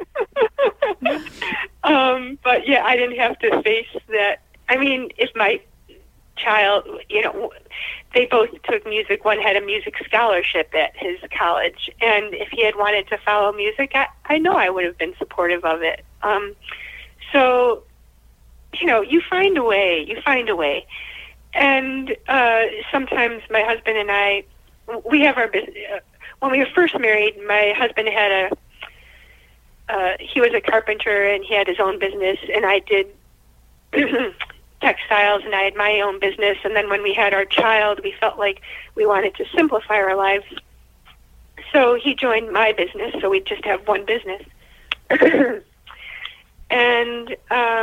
But yeah, I didn't have to face that. If my child, they both took music. One had a music scholarship at his college, and if he had wanted to follow music, I know I would have been supportive of it. So, you find a way. And sometimes my husband and I, we have our business. When we were first married, my husband had he was a carpenter and he had his own business, and I did textiles and I had my own business. And then when we had our child, we felt like we wanted to simplify our lives. So he joined my business, so we'd just have one business. And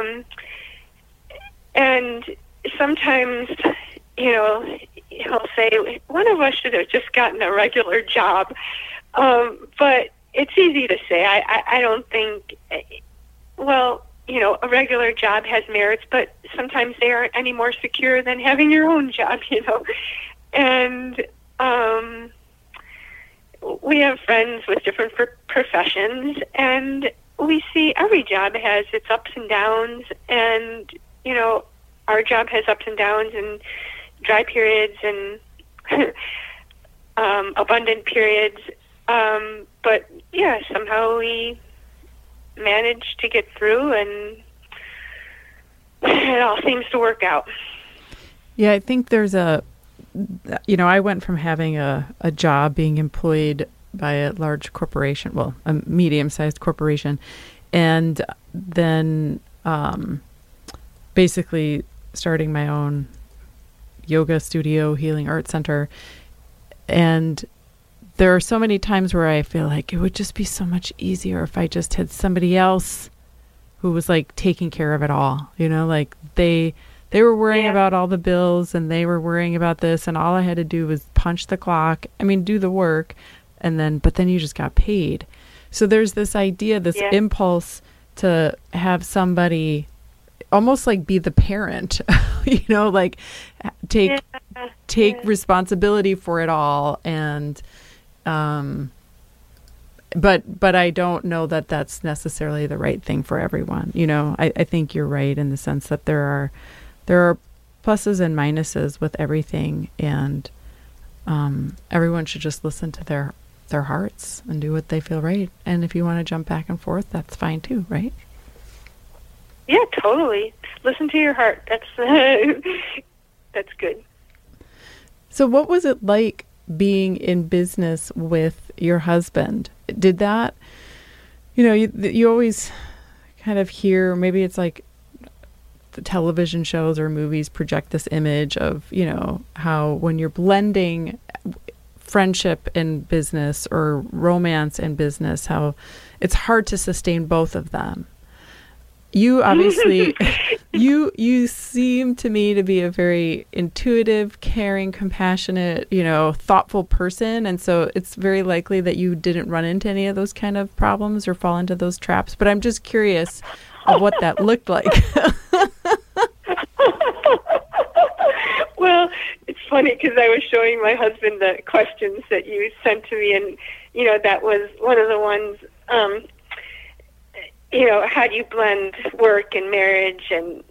sometimes, he'll say, one of us should have just gotten a regular job. But it's easy to say. I don't think, a regular job has merits, but sometimes they aren't any more secure than having your own job, And we have friends with different professions, and we see every job has its ups and downs, and, our job has ups and downs and dry periods and abundant periods. But yeah, somehow we managed to get through, and it all seems to work out. Yeah, I think there's I went from having a job being employed by a large corporation, a medium-sized corporation, and then basically starting my own yoga studio, healing art center. And there are so many times where I feel like it would just be so much easier if I just had somebody else who was like taking care of it all, like they were worrying about all the bills and they were worrying about this, and all I had to do was punch the clock. I mean, do the work, but then you just got paid. So there's this idea, this impulse to have somebody almost like be the parent, like take responsibility for it all. And, but I don't know that that's necessarily the right thing for everyone. I think you're right in the sense that there are pluses and minuses with everything, and everyone should just listen to their hearts and do what they feel right. And if you want to jump back and forth, that's fine too, right? Yeah, totally. Listen to your heart. That's that's good. So what was it like being in business with your husband? Did that, you always kind of hear, maybe it's like the television shows or movies project this image of, how when you're blending friendship in business or romance in business, how it's hard to sustain both of them. You obviously, you seem to me to be a very intuitive, caring, compassionate, thoughtful person. And so it's very likely that you didn't run into any of those kind of problems or fall into those traps. But I'm just curious of what that looked like. Well, it's funny because I was showing my husband the questions that you sent to me, and, that was one of the ones, how do you blend work and marriage, and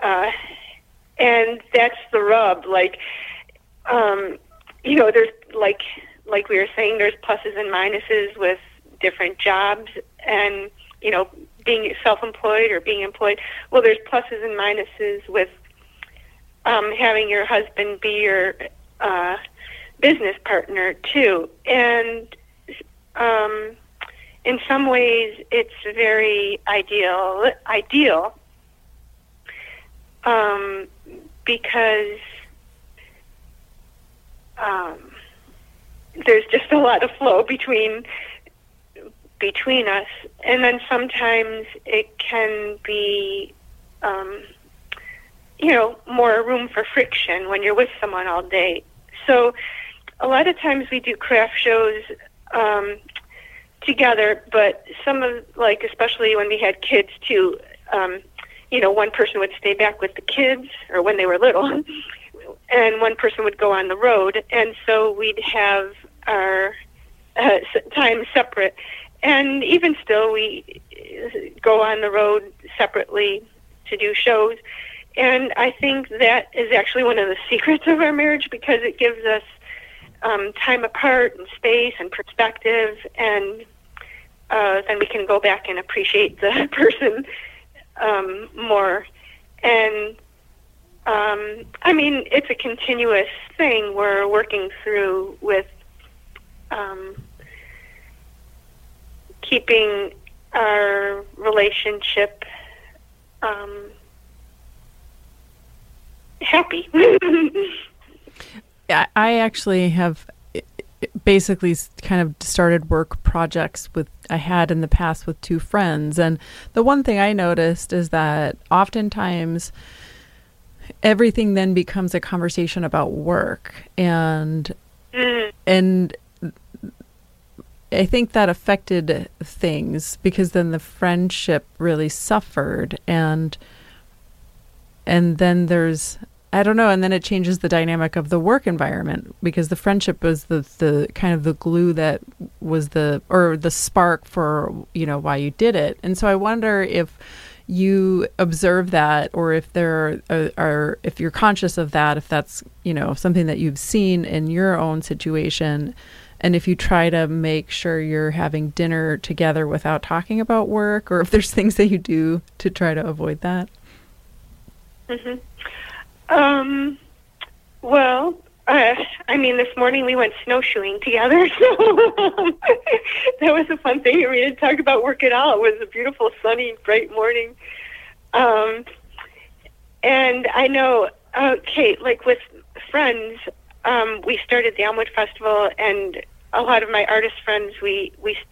that's the rub. Like, there's like we were saying, there's pluses and minuses with different jobs, and, being self-employed or being employed. Well, there's pluses and minuses with having your husband be your business partner too. And in some ways, it's very ideal because there's just a lot of flow between us, and then sometimes it can be more room for friction when you're with someone all day. So a lot of times we do craft shows together, but some of, especially when we had kids too, one person would stay back with the kids, or when they were little, and one person would go on the road, and so we'd have our time separate. And even still, we go on the road separately to do shows. And I think that is actually one of the secrets of our marriage, because it gives us time apart and space and perspective, and then we can go back and appreciate the person more. And it's a continuous thing we're working through with keeping our relationship happy. Yeah, I actually have basically kind of started work projects I had in the past with two friends. And the one thing I noticed is that oftentimes everything then becomes a conversation about work. And I think that affected things, because then the friendship really suffered, and then there's, I don't know, and then it changes the dynamic of the work environment, because the friendship was the kind of the glue that was the spark for, why you did it. And so I wonder if you observe that, or if there are if you're conscious of that, if that's, something that you've seen in your own situation. And if you try to make sure you're having dinner together without talking about work, or if there's things that you do to try to avoid that. Mm-hmm. Well, this morning we went snowshoeing together, so that was a fun thing. We didn't talk about work at all. It was a beautiful, sunny, bright morning. And I know, Kate, like with friends, we started the Elmwood Festival, and a lot of my artist friends, we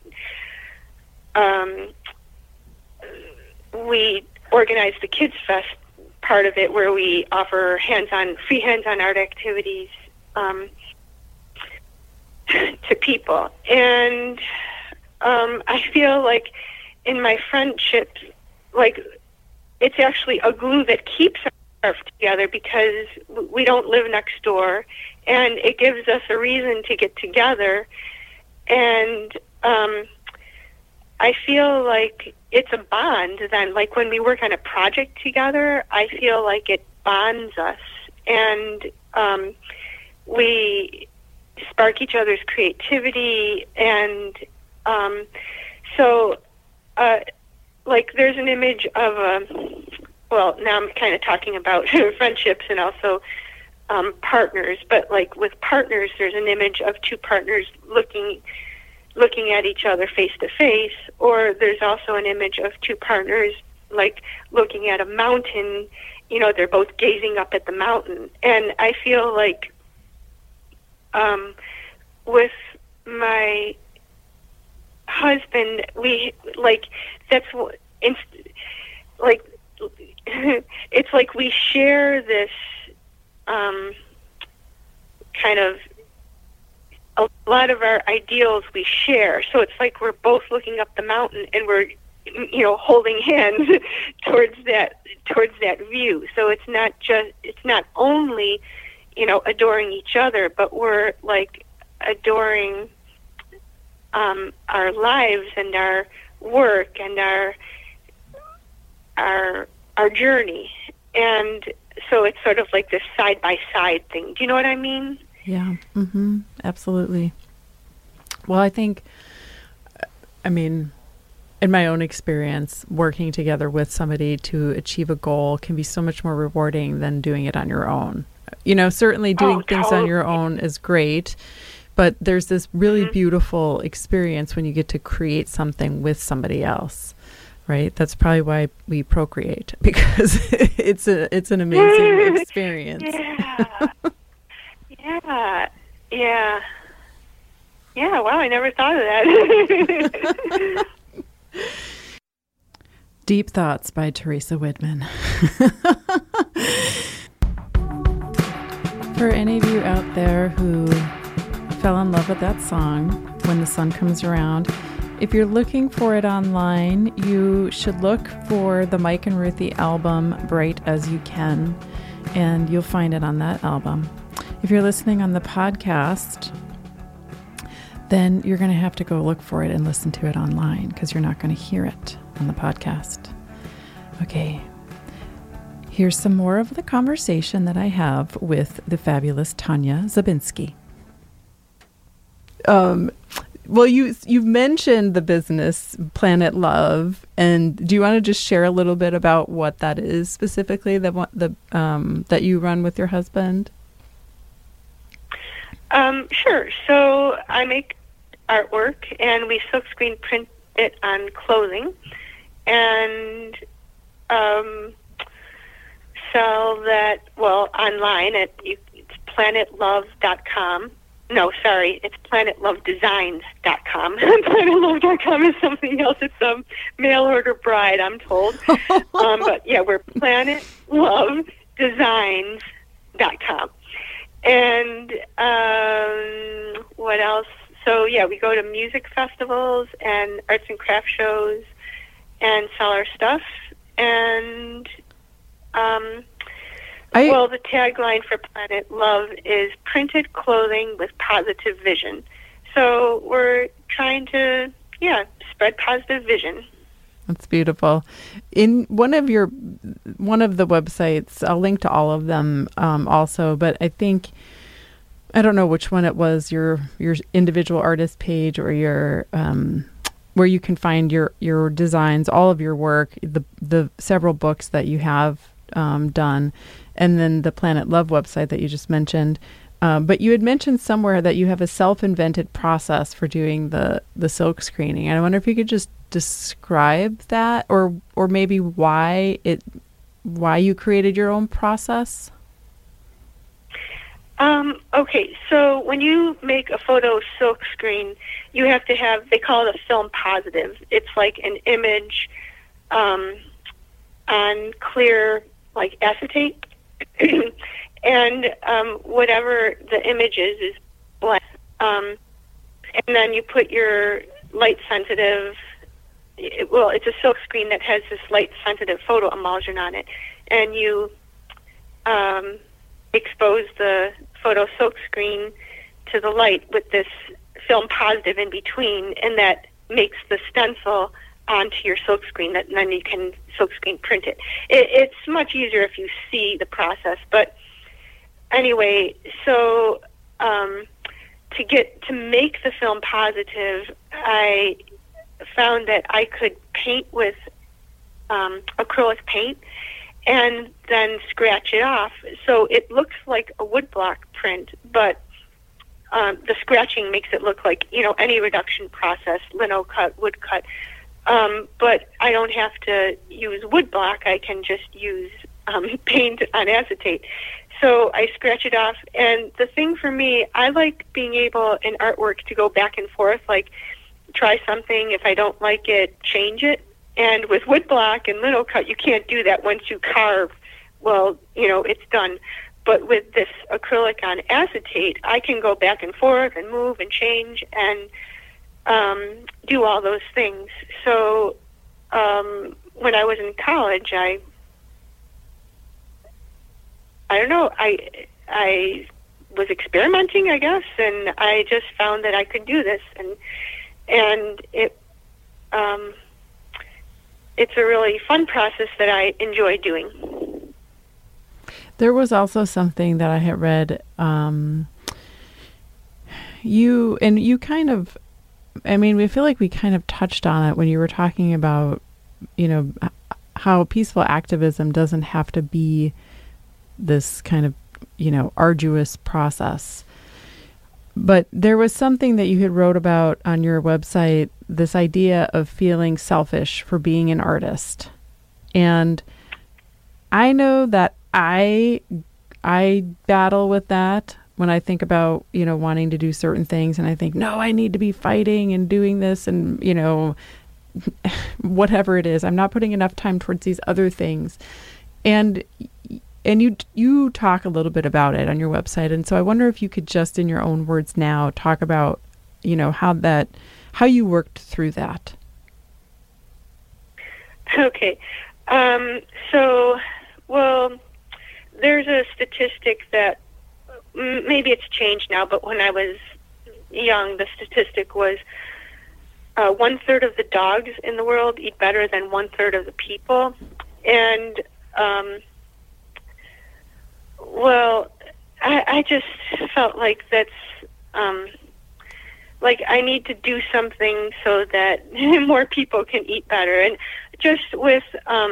organized the Kids Fest part of it, where we offer free hands-on art activities to people. And I feel like in my friendships, like it's actually a glue that keeps us together, because we don't live next door, and it gives us a reason to get together. And I feel like it's a bond then. Like when we work on a project together, I feel like it bonds us, and we spark each other's creativity. And like there's an image of well, now I'm kind of talking about friendships and also partners, but like with partners, there's an image of two partners looking at each other face to face, or there's also an image of two partners like looking at a mountain. You know, they're both gazing up at the mountain. And I feel like with my husband, we like that's what like it's like we share this kind of a lot of our ideals we share. So it's like we're both looking up the mountain, and we're, you know, holding hands towards that view. So it's not only, you know, adoring each other, but we're like adoring our lives and our work and our journey. And so it's sort of like this side-by-side thing. Do you know what I mean? Yeah, absolutely. Well, I think, I mean, in my own experience, working together with somebody to achieve a goal can be so much more rewarding than doing it on your own. You know, certainly doing things on your own is great, but there's this really beautiful experience when you get to create something with somebody else. Right. That's probably why we procreate, because it's an amazing experience. Yeah. Wow, I never thought of that. Deep Thoughts by Teresa Widman. For any of you out there who fell in love with that song, When the Sun Comes Around, if you're looking for it online, you should look for the Mike and Ruthie album, Bright As You Can, and you'll find it on that album. If you're listening on the podcast, then you're going to have to go look for it and listen to it online, because you're not going to hear it on the podcast. Okay, here's some more of the conversation that I have with the fabulous Tanya Zabinski. Well, you've mentioned the business Planet Love, and do you want to just share a little bit about what that is specifically, that you run with your husband? Sure. So I make artwork, and we silkscreen print it on clothing, and sell that, well, online at it's planetlove.com. No, sorry, it's planetlovedesigns.com. Planetlove.com is something else. It's a mail order bride, I'm told. But yeah, we're planetlovedesigns.com. And what else? So yeah, we go to music festivals and arts and craft shows and sell our stuff. And well, the tagline for Planet Love is printed clothing with positive vision. So we're trying to, spread positive vision. That's beautiful. In one of the websites, I'll link to all of them also, but I don't know which one it was, your individual artist page or your where you can find your designs, all of your work, the several books that you have done, and then the Planet Love website that you just mentioned. But you had mentioned somewhere that you have a self-invented process for doing the silk screening. And I wonder if you could just describe that, or maybe why you created your own process. Okay, so when you make a photo silk screen, you have to have, they call it a film positive. It's like an image on clear, like acetate, and whatever the image is black. And then you put your light sensitive, it's a silk screen that has this light sensitive photo emulsion on it, and you expose the photo silk screen to the light with this film positive in between, and that makes the stencil onto your silk screen, that and then you can silk screen print it. It's much easier if you see the process. But anyway, so to make the film positive, I found that I could paint with acrylic paint and then scratch it off. So it looks like a woodblock print, but the scratching makes it look like, any reduction process, lino cut, wood cut. But I don't have to use woodblock. I can just use paint on acetate. So I scratch it off. And the thing for me, I like being able in artwork to go back and forth, like try something. If I don't like it, change it. And with woodblock and lino cut, you can't do that. Once you carve, well, it's done. But with this acrylic on acetate, I can go back and forth and move and change and do all those things. So when I was in college, I don't know, I was experimenting, I guess, and I just found that I could do this, and it's a really fun process that I enjoy doing. There was also something that I had read. You kind of, we feel like we kind of touched on it when you were talking about, how peaceful activism doesn't have to be this kind of, arduous process. But there was something that you had wrote about on your website, this idea of feeling selfish for being an artist. And I know that I battle with that when I think about, wanting to do certain things. And I think, no, I need to be fighting and doing this and, whatever it is. I'm not putting enough time towards these other things. And you talk a little bit about it on your website. And so I wonder if you could just in your own words now talk about, how you worked through that. Okay. Well, there's a statistic that maybe it's changed now, but when I was young, the statistic was 1/3 of the dogs in the world eat better than 1/3 of the people. And, I just felt like that's, I need to do something so that more people can eat better. And just with,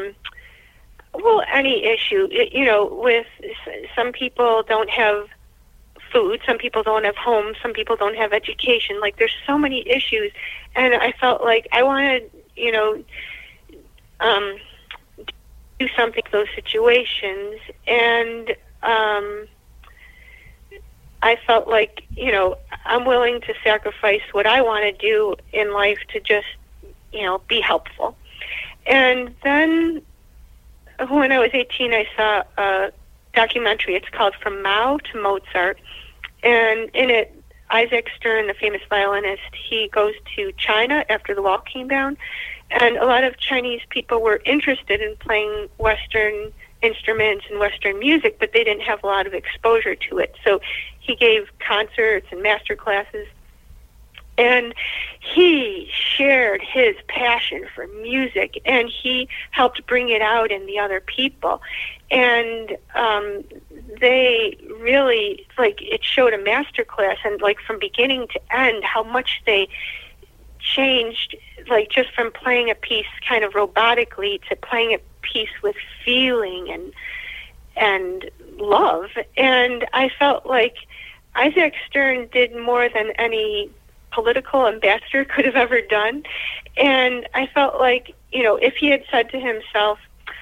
any issue, with some people don't have food, some people don't have homes, some people don't have education. Like, there's so many issues. And I felt like I wanted, do something in those situations. And, I felt like, I'm willing to sacrifice what I want to do in life to just, be helpful. And then when I was 18, I saw a documentary. It's called From Mao to Mozart. And in it, Isaac Stern, the famous violinist, he goes to China after the wall came down. And a lot of Chinese people were interested in playing Western instruments and Western music, but they didn't have a lot of exposure to it. So he gave concerts and master classes, and he shared his passion for music, and he helped bring it out in the other people. And they really, it showed a master class, and from beginning to end, how much they changed, just from playing a piece kind of robotically to playing a piece with feeling and love. And I felt like Isaac Stern did more than any political ambassador could have ever done. And I felt like, if he had said to himself,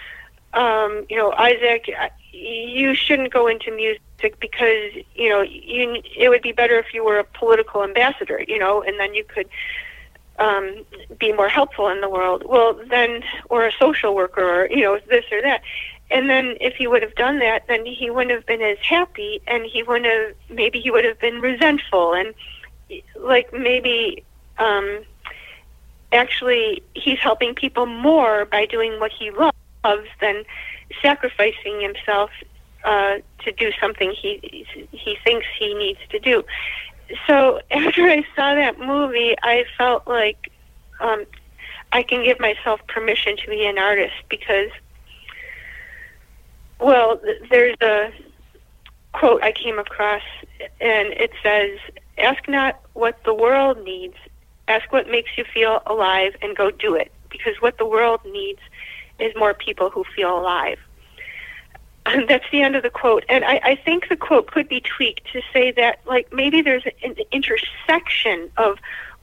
Isaac, you shouldn't go into music because, it would be better if you were a political ambassador, and then you could be more helpful in the world. Well, then, or a social worker, or, this or that. And then if he would have done that, then he wouldn't have been as happy, and maybe he would have been resentful, and maybe actually he's helping people more by doing what he loves than sacrificing himself to do something he thinks he needs to do. So after I saw that movie, I felt like I can give myself permission to be an artist because, well, there's a quote I came across, and it says, "Ask not what the world needs, ask what makes you feel alive and go do it, because what the world needs is more people who feel alive." And that's the end of the quote. And I think the quote could be tweaked to say that, maybe there's an intersection of,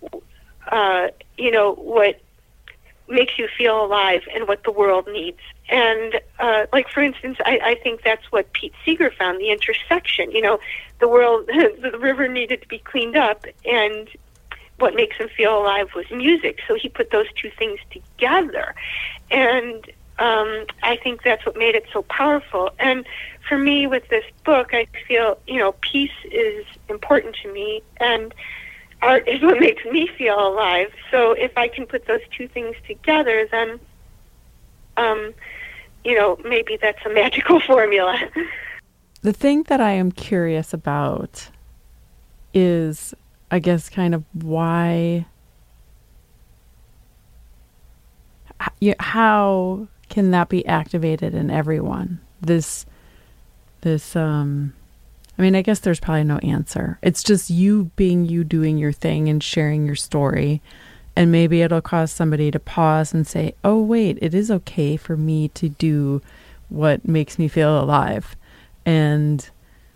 what makes you feel alive and what the world needs. And, for instance, I think that's what Pete Seeger found, the intersection. The world, the river needed to be cleaned up, and what makes him feel alive was music. So he put those two things together. And I think that's what made it so powerful. And for me, with this book, I feel, peace is important to me, and art is what makes me feel alive. So if I can put those two things together, then, maybe that's a magical formula. The thing that I am curious about is, I guess, kind of how can that be activated in everyone? I guess there's probably no answer. It's just you being you, doing your thing and sharing your story. And maybe it'll cause somebody to pause and say, oh, wait, it is okay for me to do what makes me feel alive. And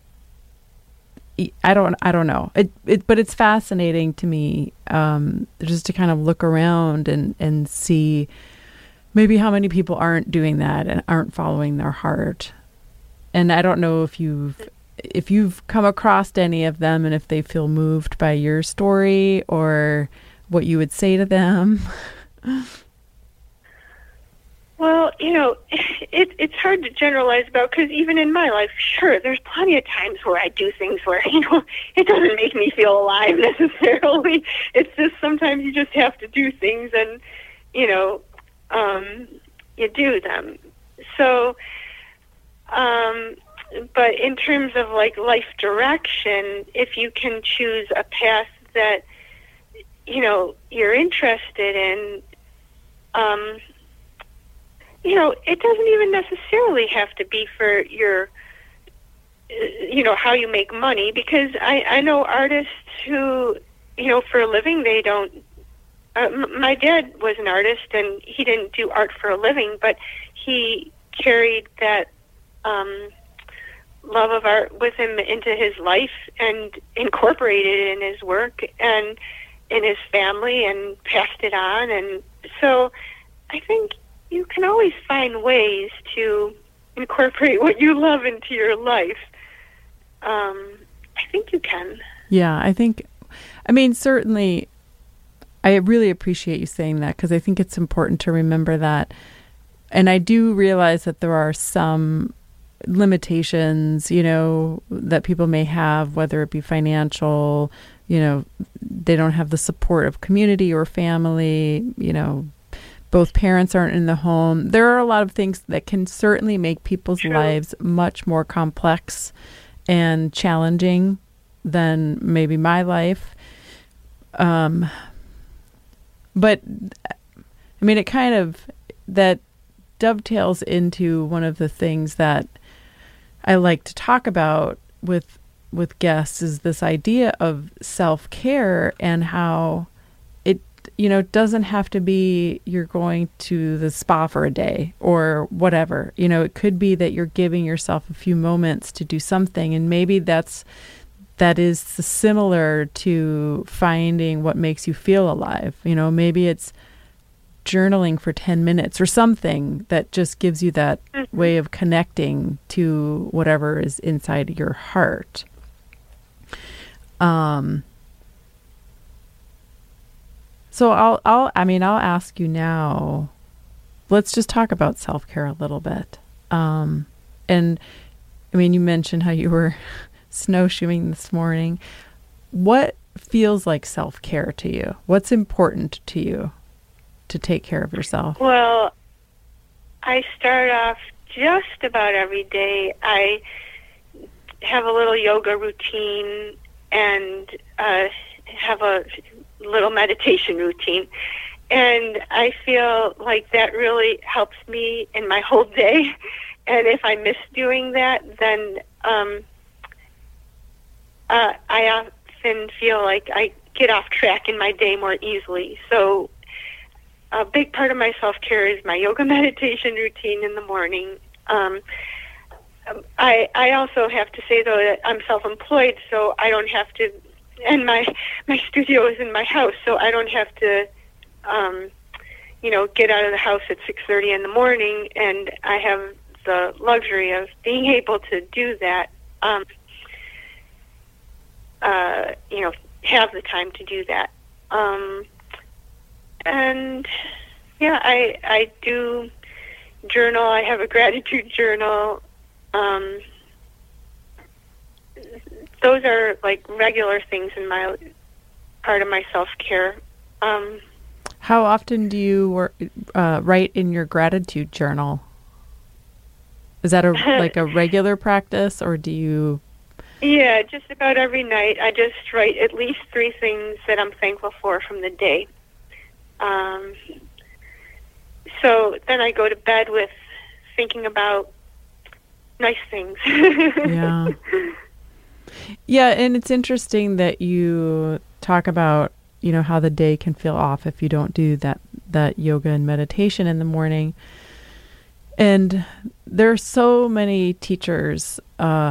I don't know. But it's fascinating to me, just to kind of look around and see maybe how many people aren't doing that and aren't following their heart. And I don't know if you've come across any of them and if they feel moved by your story or what you would say to them. Well, it's hard to generalize about, because even in my life, sure, there's plenty of times where I do things where, it doesn't make me feel alive necessarily. It's just sometimes you just have to do things and, you do them. So, but in terms of life direction, if you can choose a path that, you're interested in, it doesn't even necessarily have to be for your, how you make money, because I know artists who, for a living, they don't, my dad was an artist and he didn't do art for a living, but he carried that love of art with him into his life and incorporated it in his work and in his family and passed it on. And so I think you can always find ways to incorporate what you love into your life. I think you can. Yeah, certainly, I really appreciate you saying that, because I think it's important to remember that. And I do realize that there are some limitations, that people may have, whether it be financial, they don't have the support of community or family, both parents aren't in the home. There are a lot of things that can certainly make people's lives much more complex and challenging than maybe my life. But it kind of, that dovetails into one of the things that I like to talk about with guests, is this idea of self-care and how it, doesn't have to be you're going to the spa for a day or whatever. It could be that you're giving yourself a few moments to do something, and maybe that's that is similar to finding what makes you feel alive. Maybe it's journaling for 10 minutes or something that just gives you that way of connecting to whatever is inside your heart. So I'll ask you now, let's just talk about self-care a little bit. And you mentioned how you were snowshoeing this morning. What feels like self-care to you? What's important to you to take care of yourself? Well, I start off just about every day. I have a little yoga routine and have a little meditation routine. And I feel like that really helps me in my whole day. And if I miss doing that, then I often feel like I get off track in my day more easily. So a big part of my self-care is my yoga meditation routine in the morning. I also have to say, though, that I'm self-employed, so I don't have to, and my studio is in my house, so I don't have to, get out of the house at 6:30 in the morning, and I have the luxury of being able to do that, have the time to do that. And yeah, I do journal. I have a gratitude journal. Those are like regular things in my part of my self-care. How often do you write in your gratitude journal? Is that like a regular practice, or do you? Yeah, just about every night. I just write at least 3 things that I'm thankful for from the day. So then I go to bed with thinking about nice things. Yeah. Yeah, and it's interesting that you talk about, how the day can feel off if you don't do that yoga and meditation in the morning. And there are so many teachers,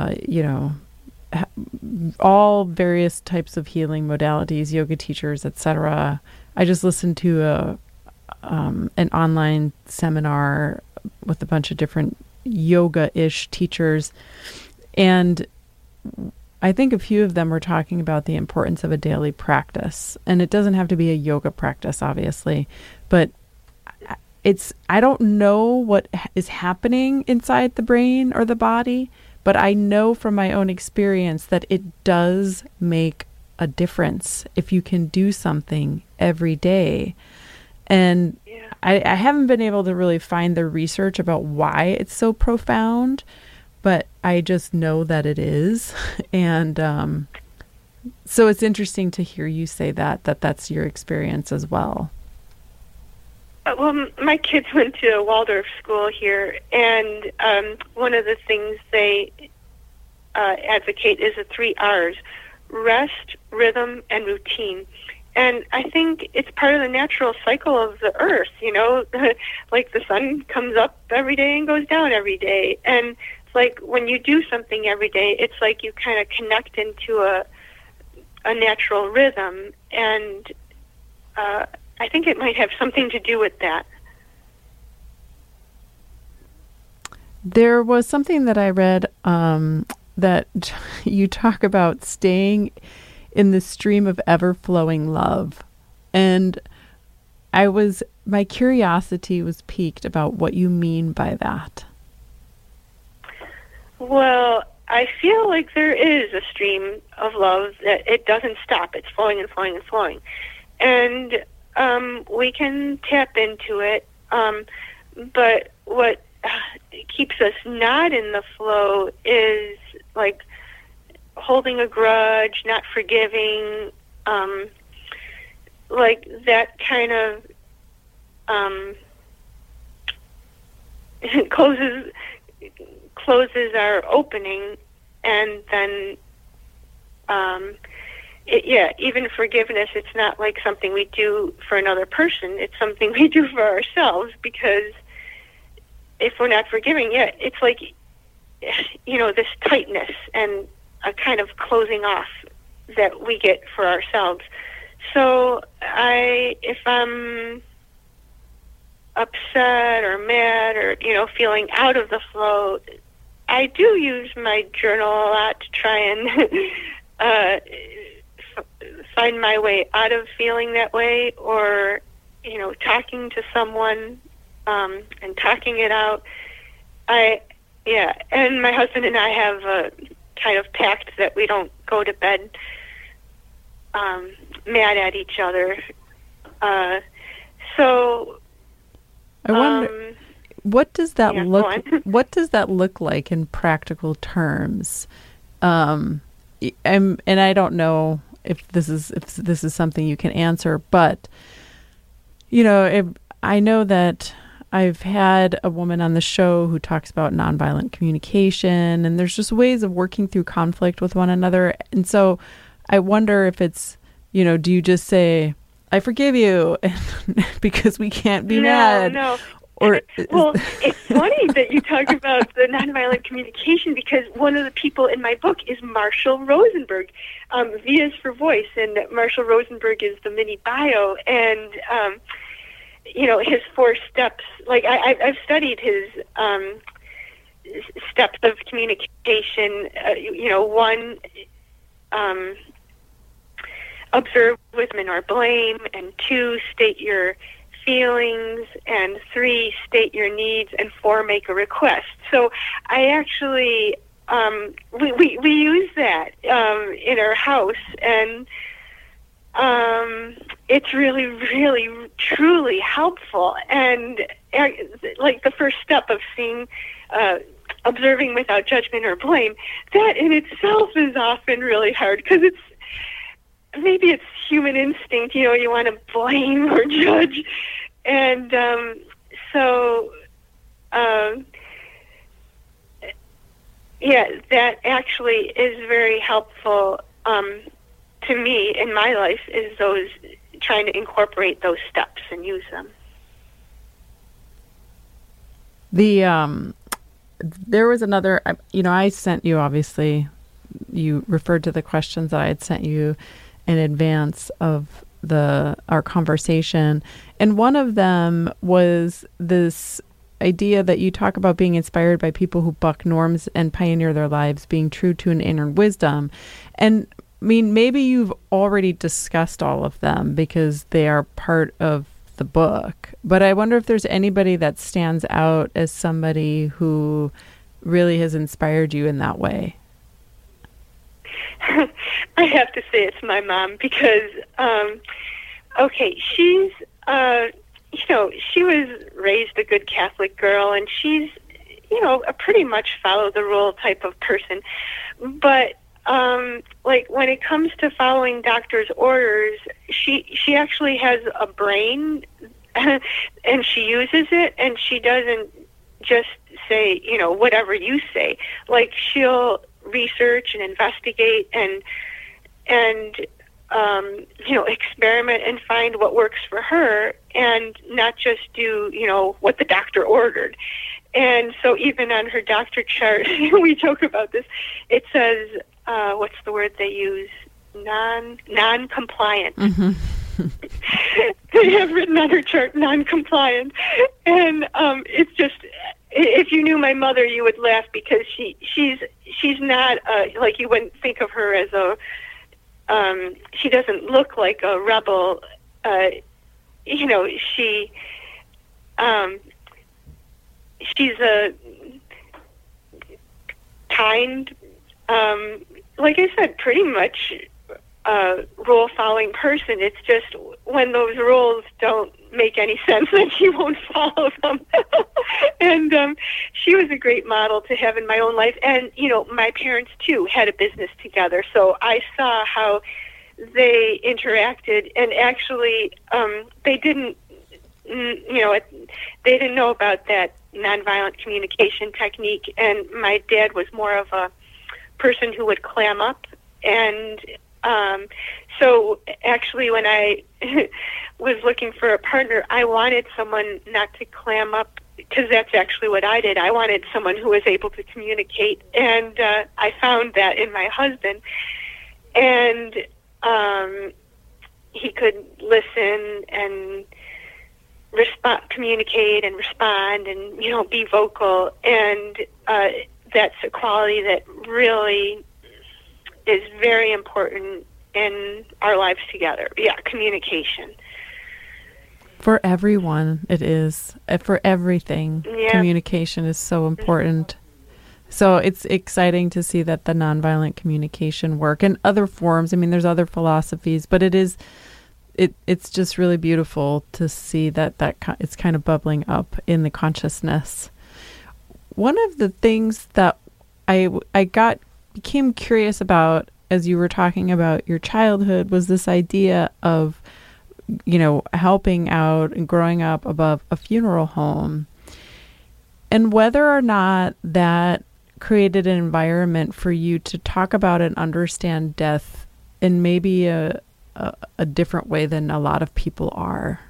all various types of healing modalities, yoga teachers, etc. I just listened to an online seminar with a bunch of different yoga-ish teachers, and I think a few of them were talking about the importance of a daily practice. And it doesn't have to be a yoga practice, obviously, but I don't know what is happening inside the brain or the body, but I know from my own experience that it does make a difference if you can do something every day. And yeah. I haven't been able to really find the research about why it's so profound, but I just know that it is. And so it's interesting to hear you say that's your experience as well. Well, my kids went to a Waldorf school here, and one of the things they advocate is the 3 R's: rest, rhythm, and routine. And I think it's part of the natural cycle of the earth, like the sun comes up every day and goes down every day. And it's like when you do something every day, it's like you kind of connect into a natural rhythm. And I think it might have something to do with that. There was something that I read that you talk about staying in the stream of ever-flowing love. And my curiosity was piqued about what you mean by that. Well, I feel like there is a stream of love that it doesn't stop. It's flowing and flowing and flowing. And we can tap into it. But what keeps us not in the flow is like holding a grudge, not forgiving, like that kind of closes our opening, and then even forgiveness, it's not like something we do for another person, it's something we do for ourselves, because if we're not forgiving, it's like, this tightness, and a kind of closing off that we get for ourselves. So if I'm upset or mad or, feeling out of the flow, I do use my journal a lot to try and find my way out of feeling that way, or, talking to someone and talking it out. And my husband and I have a kind of pact that we don't go to bed mad at each other. So I wonder, what does that what does that look like in practical terms? And I don't know if this is something you can answer, but I know that I've had a woman on the show who talks about nonviolent communication, and there's just ways of working through conflict with one another. And so I wonder if it's, do you just say, I forgive you, because we can't be mad? No. Or, well, it's funny that you talk about the nonviolent communication, because one of the people in my book is Marshall Rosenberg. V is for voice, and Marshall Rosenberg is the mini bio, and his 4 steps. Like I've studied his steps of communication. 1, observe with or blame, and 2, state your feelings, and 3, state your needs, and 4, make a request. So I actually we use that in our house, and it's really, really, truly helpful. And like the first step of seeing, observing without judgment or blame, that in itself is often really hard, because maybe it's human instinct, you want to blame or judge. And that actually is very helpful to me in my life, is those, trying to incorporate those steps and use them. There was another, I sent you, obviously, you referred to the questions that I had sent you in advance of our conversation. And one of them was this idea that you talk about being inspired by people who buck norms and pioneer their lives, being true to an inner wisdom. And I mean, maybe you've already discussed all of them because they are part of the book, but I wonder if there's anybody that stands out as somebody who really has inspired you in that way. I have to say it's my mom, because, she's, she was raised a good Catholic girl, and she's, a pretty much follow the rule type of person. But, when it comes to following doctor's orders, she actually has a brain, and she uses it, and she doesn't just say, whatever you say. Like, she'll research and investigate and experiment and find what works for her, and not just do, what the doctor ordered. And so even on her doctor chart, we joke about this, it says, what's the word they use? Non-compliant. Mm-hmm. They have written on her chart, non-compliant. And it's just, if you knew my mother, you would laugh, because she's not, you wouldn't think of her as she doesn't look like a rebel. She's a kind, like I said, pretty much rule-following person. It's just when those rules don't make any sense, then she won't follow them. And she was a great model to have in my own life. And, my parents, too, had a business together. So I saw how they interacted. And actually, they didn't know about that nonviolent communication technique. And my dad was more of a person who would clam up. And so actually, when I was looking for a partner, I wanted someone not to clam up because that's actually what I did. I wanted someone who was able to communicate, and I found that in my husband. And he could listen and communicate and respond, and be vocal. And that's a quality that really is very important in our lives together. Yeah, communication. For everyone, it is. For everything, communication is so important. So it's exciting to see that the nonviolent communication work and other forms. I mean, there's other philosophies, but it's just really beautiful to see that it's kind of bubbling up in the consciousness. One of the things that I became curious about as you were talking about your childhood was this idea of, helping out and growing up above a funeral home, and whether or not that created an environment for you to talk about and understand death in maybe a different way than a lot of people are.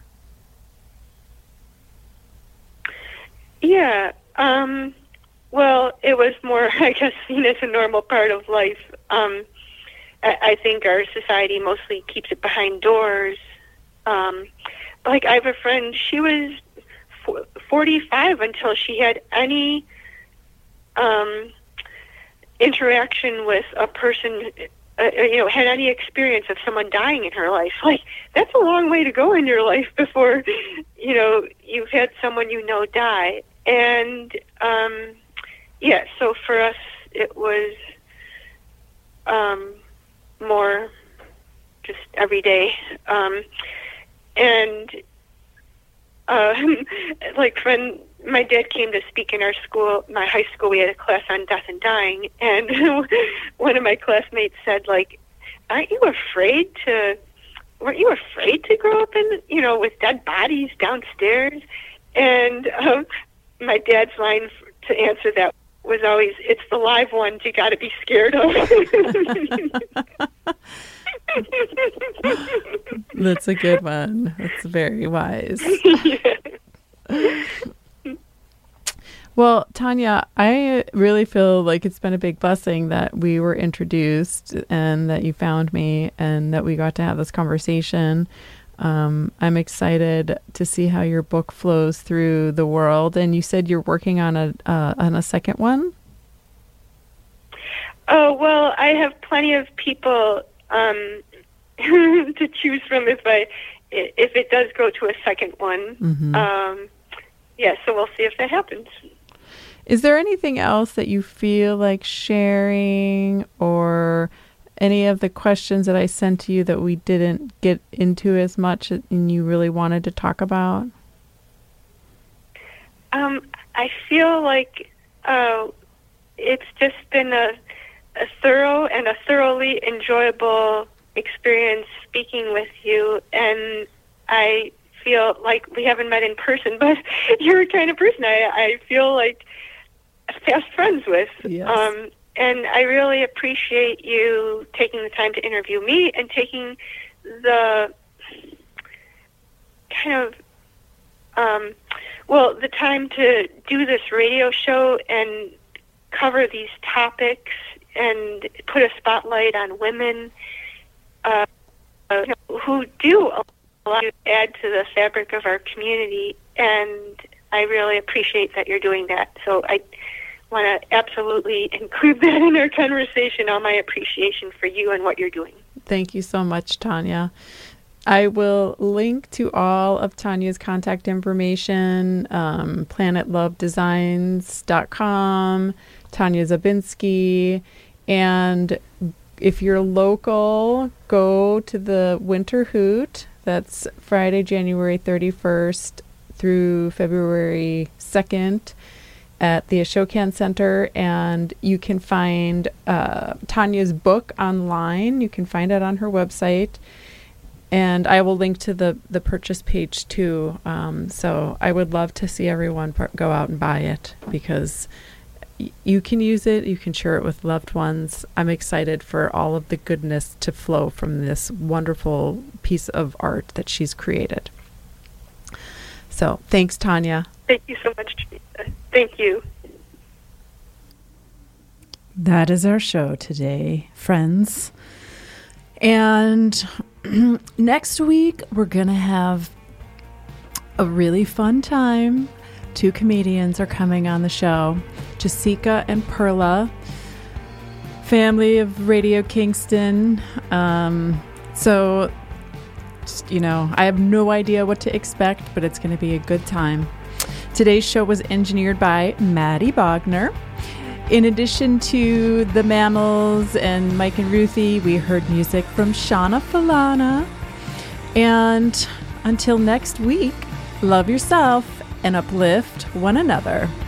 Yeah. Well, it was more, I guess, seen as a normal part of life. I think our society mostly keeps it behind doors. Like, I have a friend, she was 45 until she had any interaction with a person, had any experience of someone dying in her life. Like, that's a long way to go in your life before, you've had someone die. And, so for us, it was more just every day. My dad came to speak in our school, my high school. We had a class on death and dying, and one of my classmates said, like, weren't you afraid to grow up in, with dead bodies downstairs? And my dad's line to answer that was always, it's the live ones you got to be scared of. That's a good one. That's very wise. Yeah. Well, Tanya, I really feel like it's been a big blessing that we were introduced and that you found me and that we got to have this conversation. I'm excited to see how your book flows through the world. And you said you're working on a second one? Oh, well, I have plenty of people to choose from if it does go to a second one. Mm-hmm. So we'll see if that happens. Is there anything else that you feel like sharing, or any of the questions that I sent to you that we didn't get into as much and you really wanted to talk about? I feel like it's just been a thorough and a thoroughly enjoyable experience speaking with you, and I feel like we haven't met in person, but you're the kind of person I feel like fast friends with. Yes. And I really appreciate you taking the time to interview me and taking the kind of, the time to do this radio show and cover these topics and put a spotlight on women who do a lot to add to the fabric of our community. And I really appreciate that you're doing that. So I want to absolutely include that in our conversation, all my appreciation for you and what you're doing. Thank you so much, Tanya. I will link to all of Tanya's contact information, planetlovedesigns.com, Tanya Zabinski, and if you're local, go to the Winter Hoot. That's Friday, January 31st through February 2nd. At the Ashokan Center, and you can find Tanya's book online. You can find it on her website, and I will link to the purchase page too. So I would love to see everyone go out and buy it, because you can use it, you can share it with loved ones. I'm excited for all of the goodness to flow from this wonderful piece of art that she's created. So thanks, Tanya. Thank you so much, Teresa. Thank you. That is our show today, friends. And next week, we're going to have a really fun time. 2 comedians are coming on the show, Jessica and Perla, family of Radio Kingston. So, I have no idea what to expect, but it's going to be a good time. Today's show was engineered by Maddie Bogner. In addition to the Mammals and Mike and Ruthie, we heard music from Shauna Falana. And until next week, love yourself and uplift one another.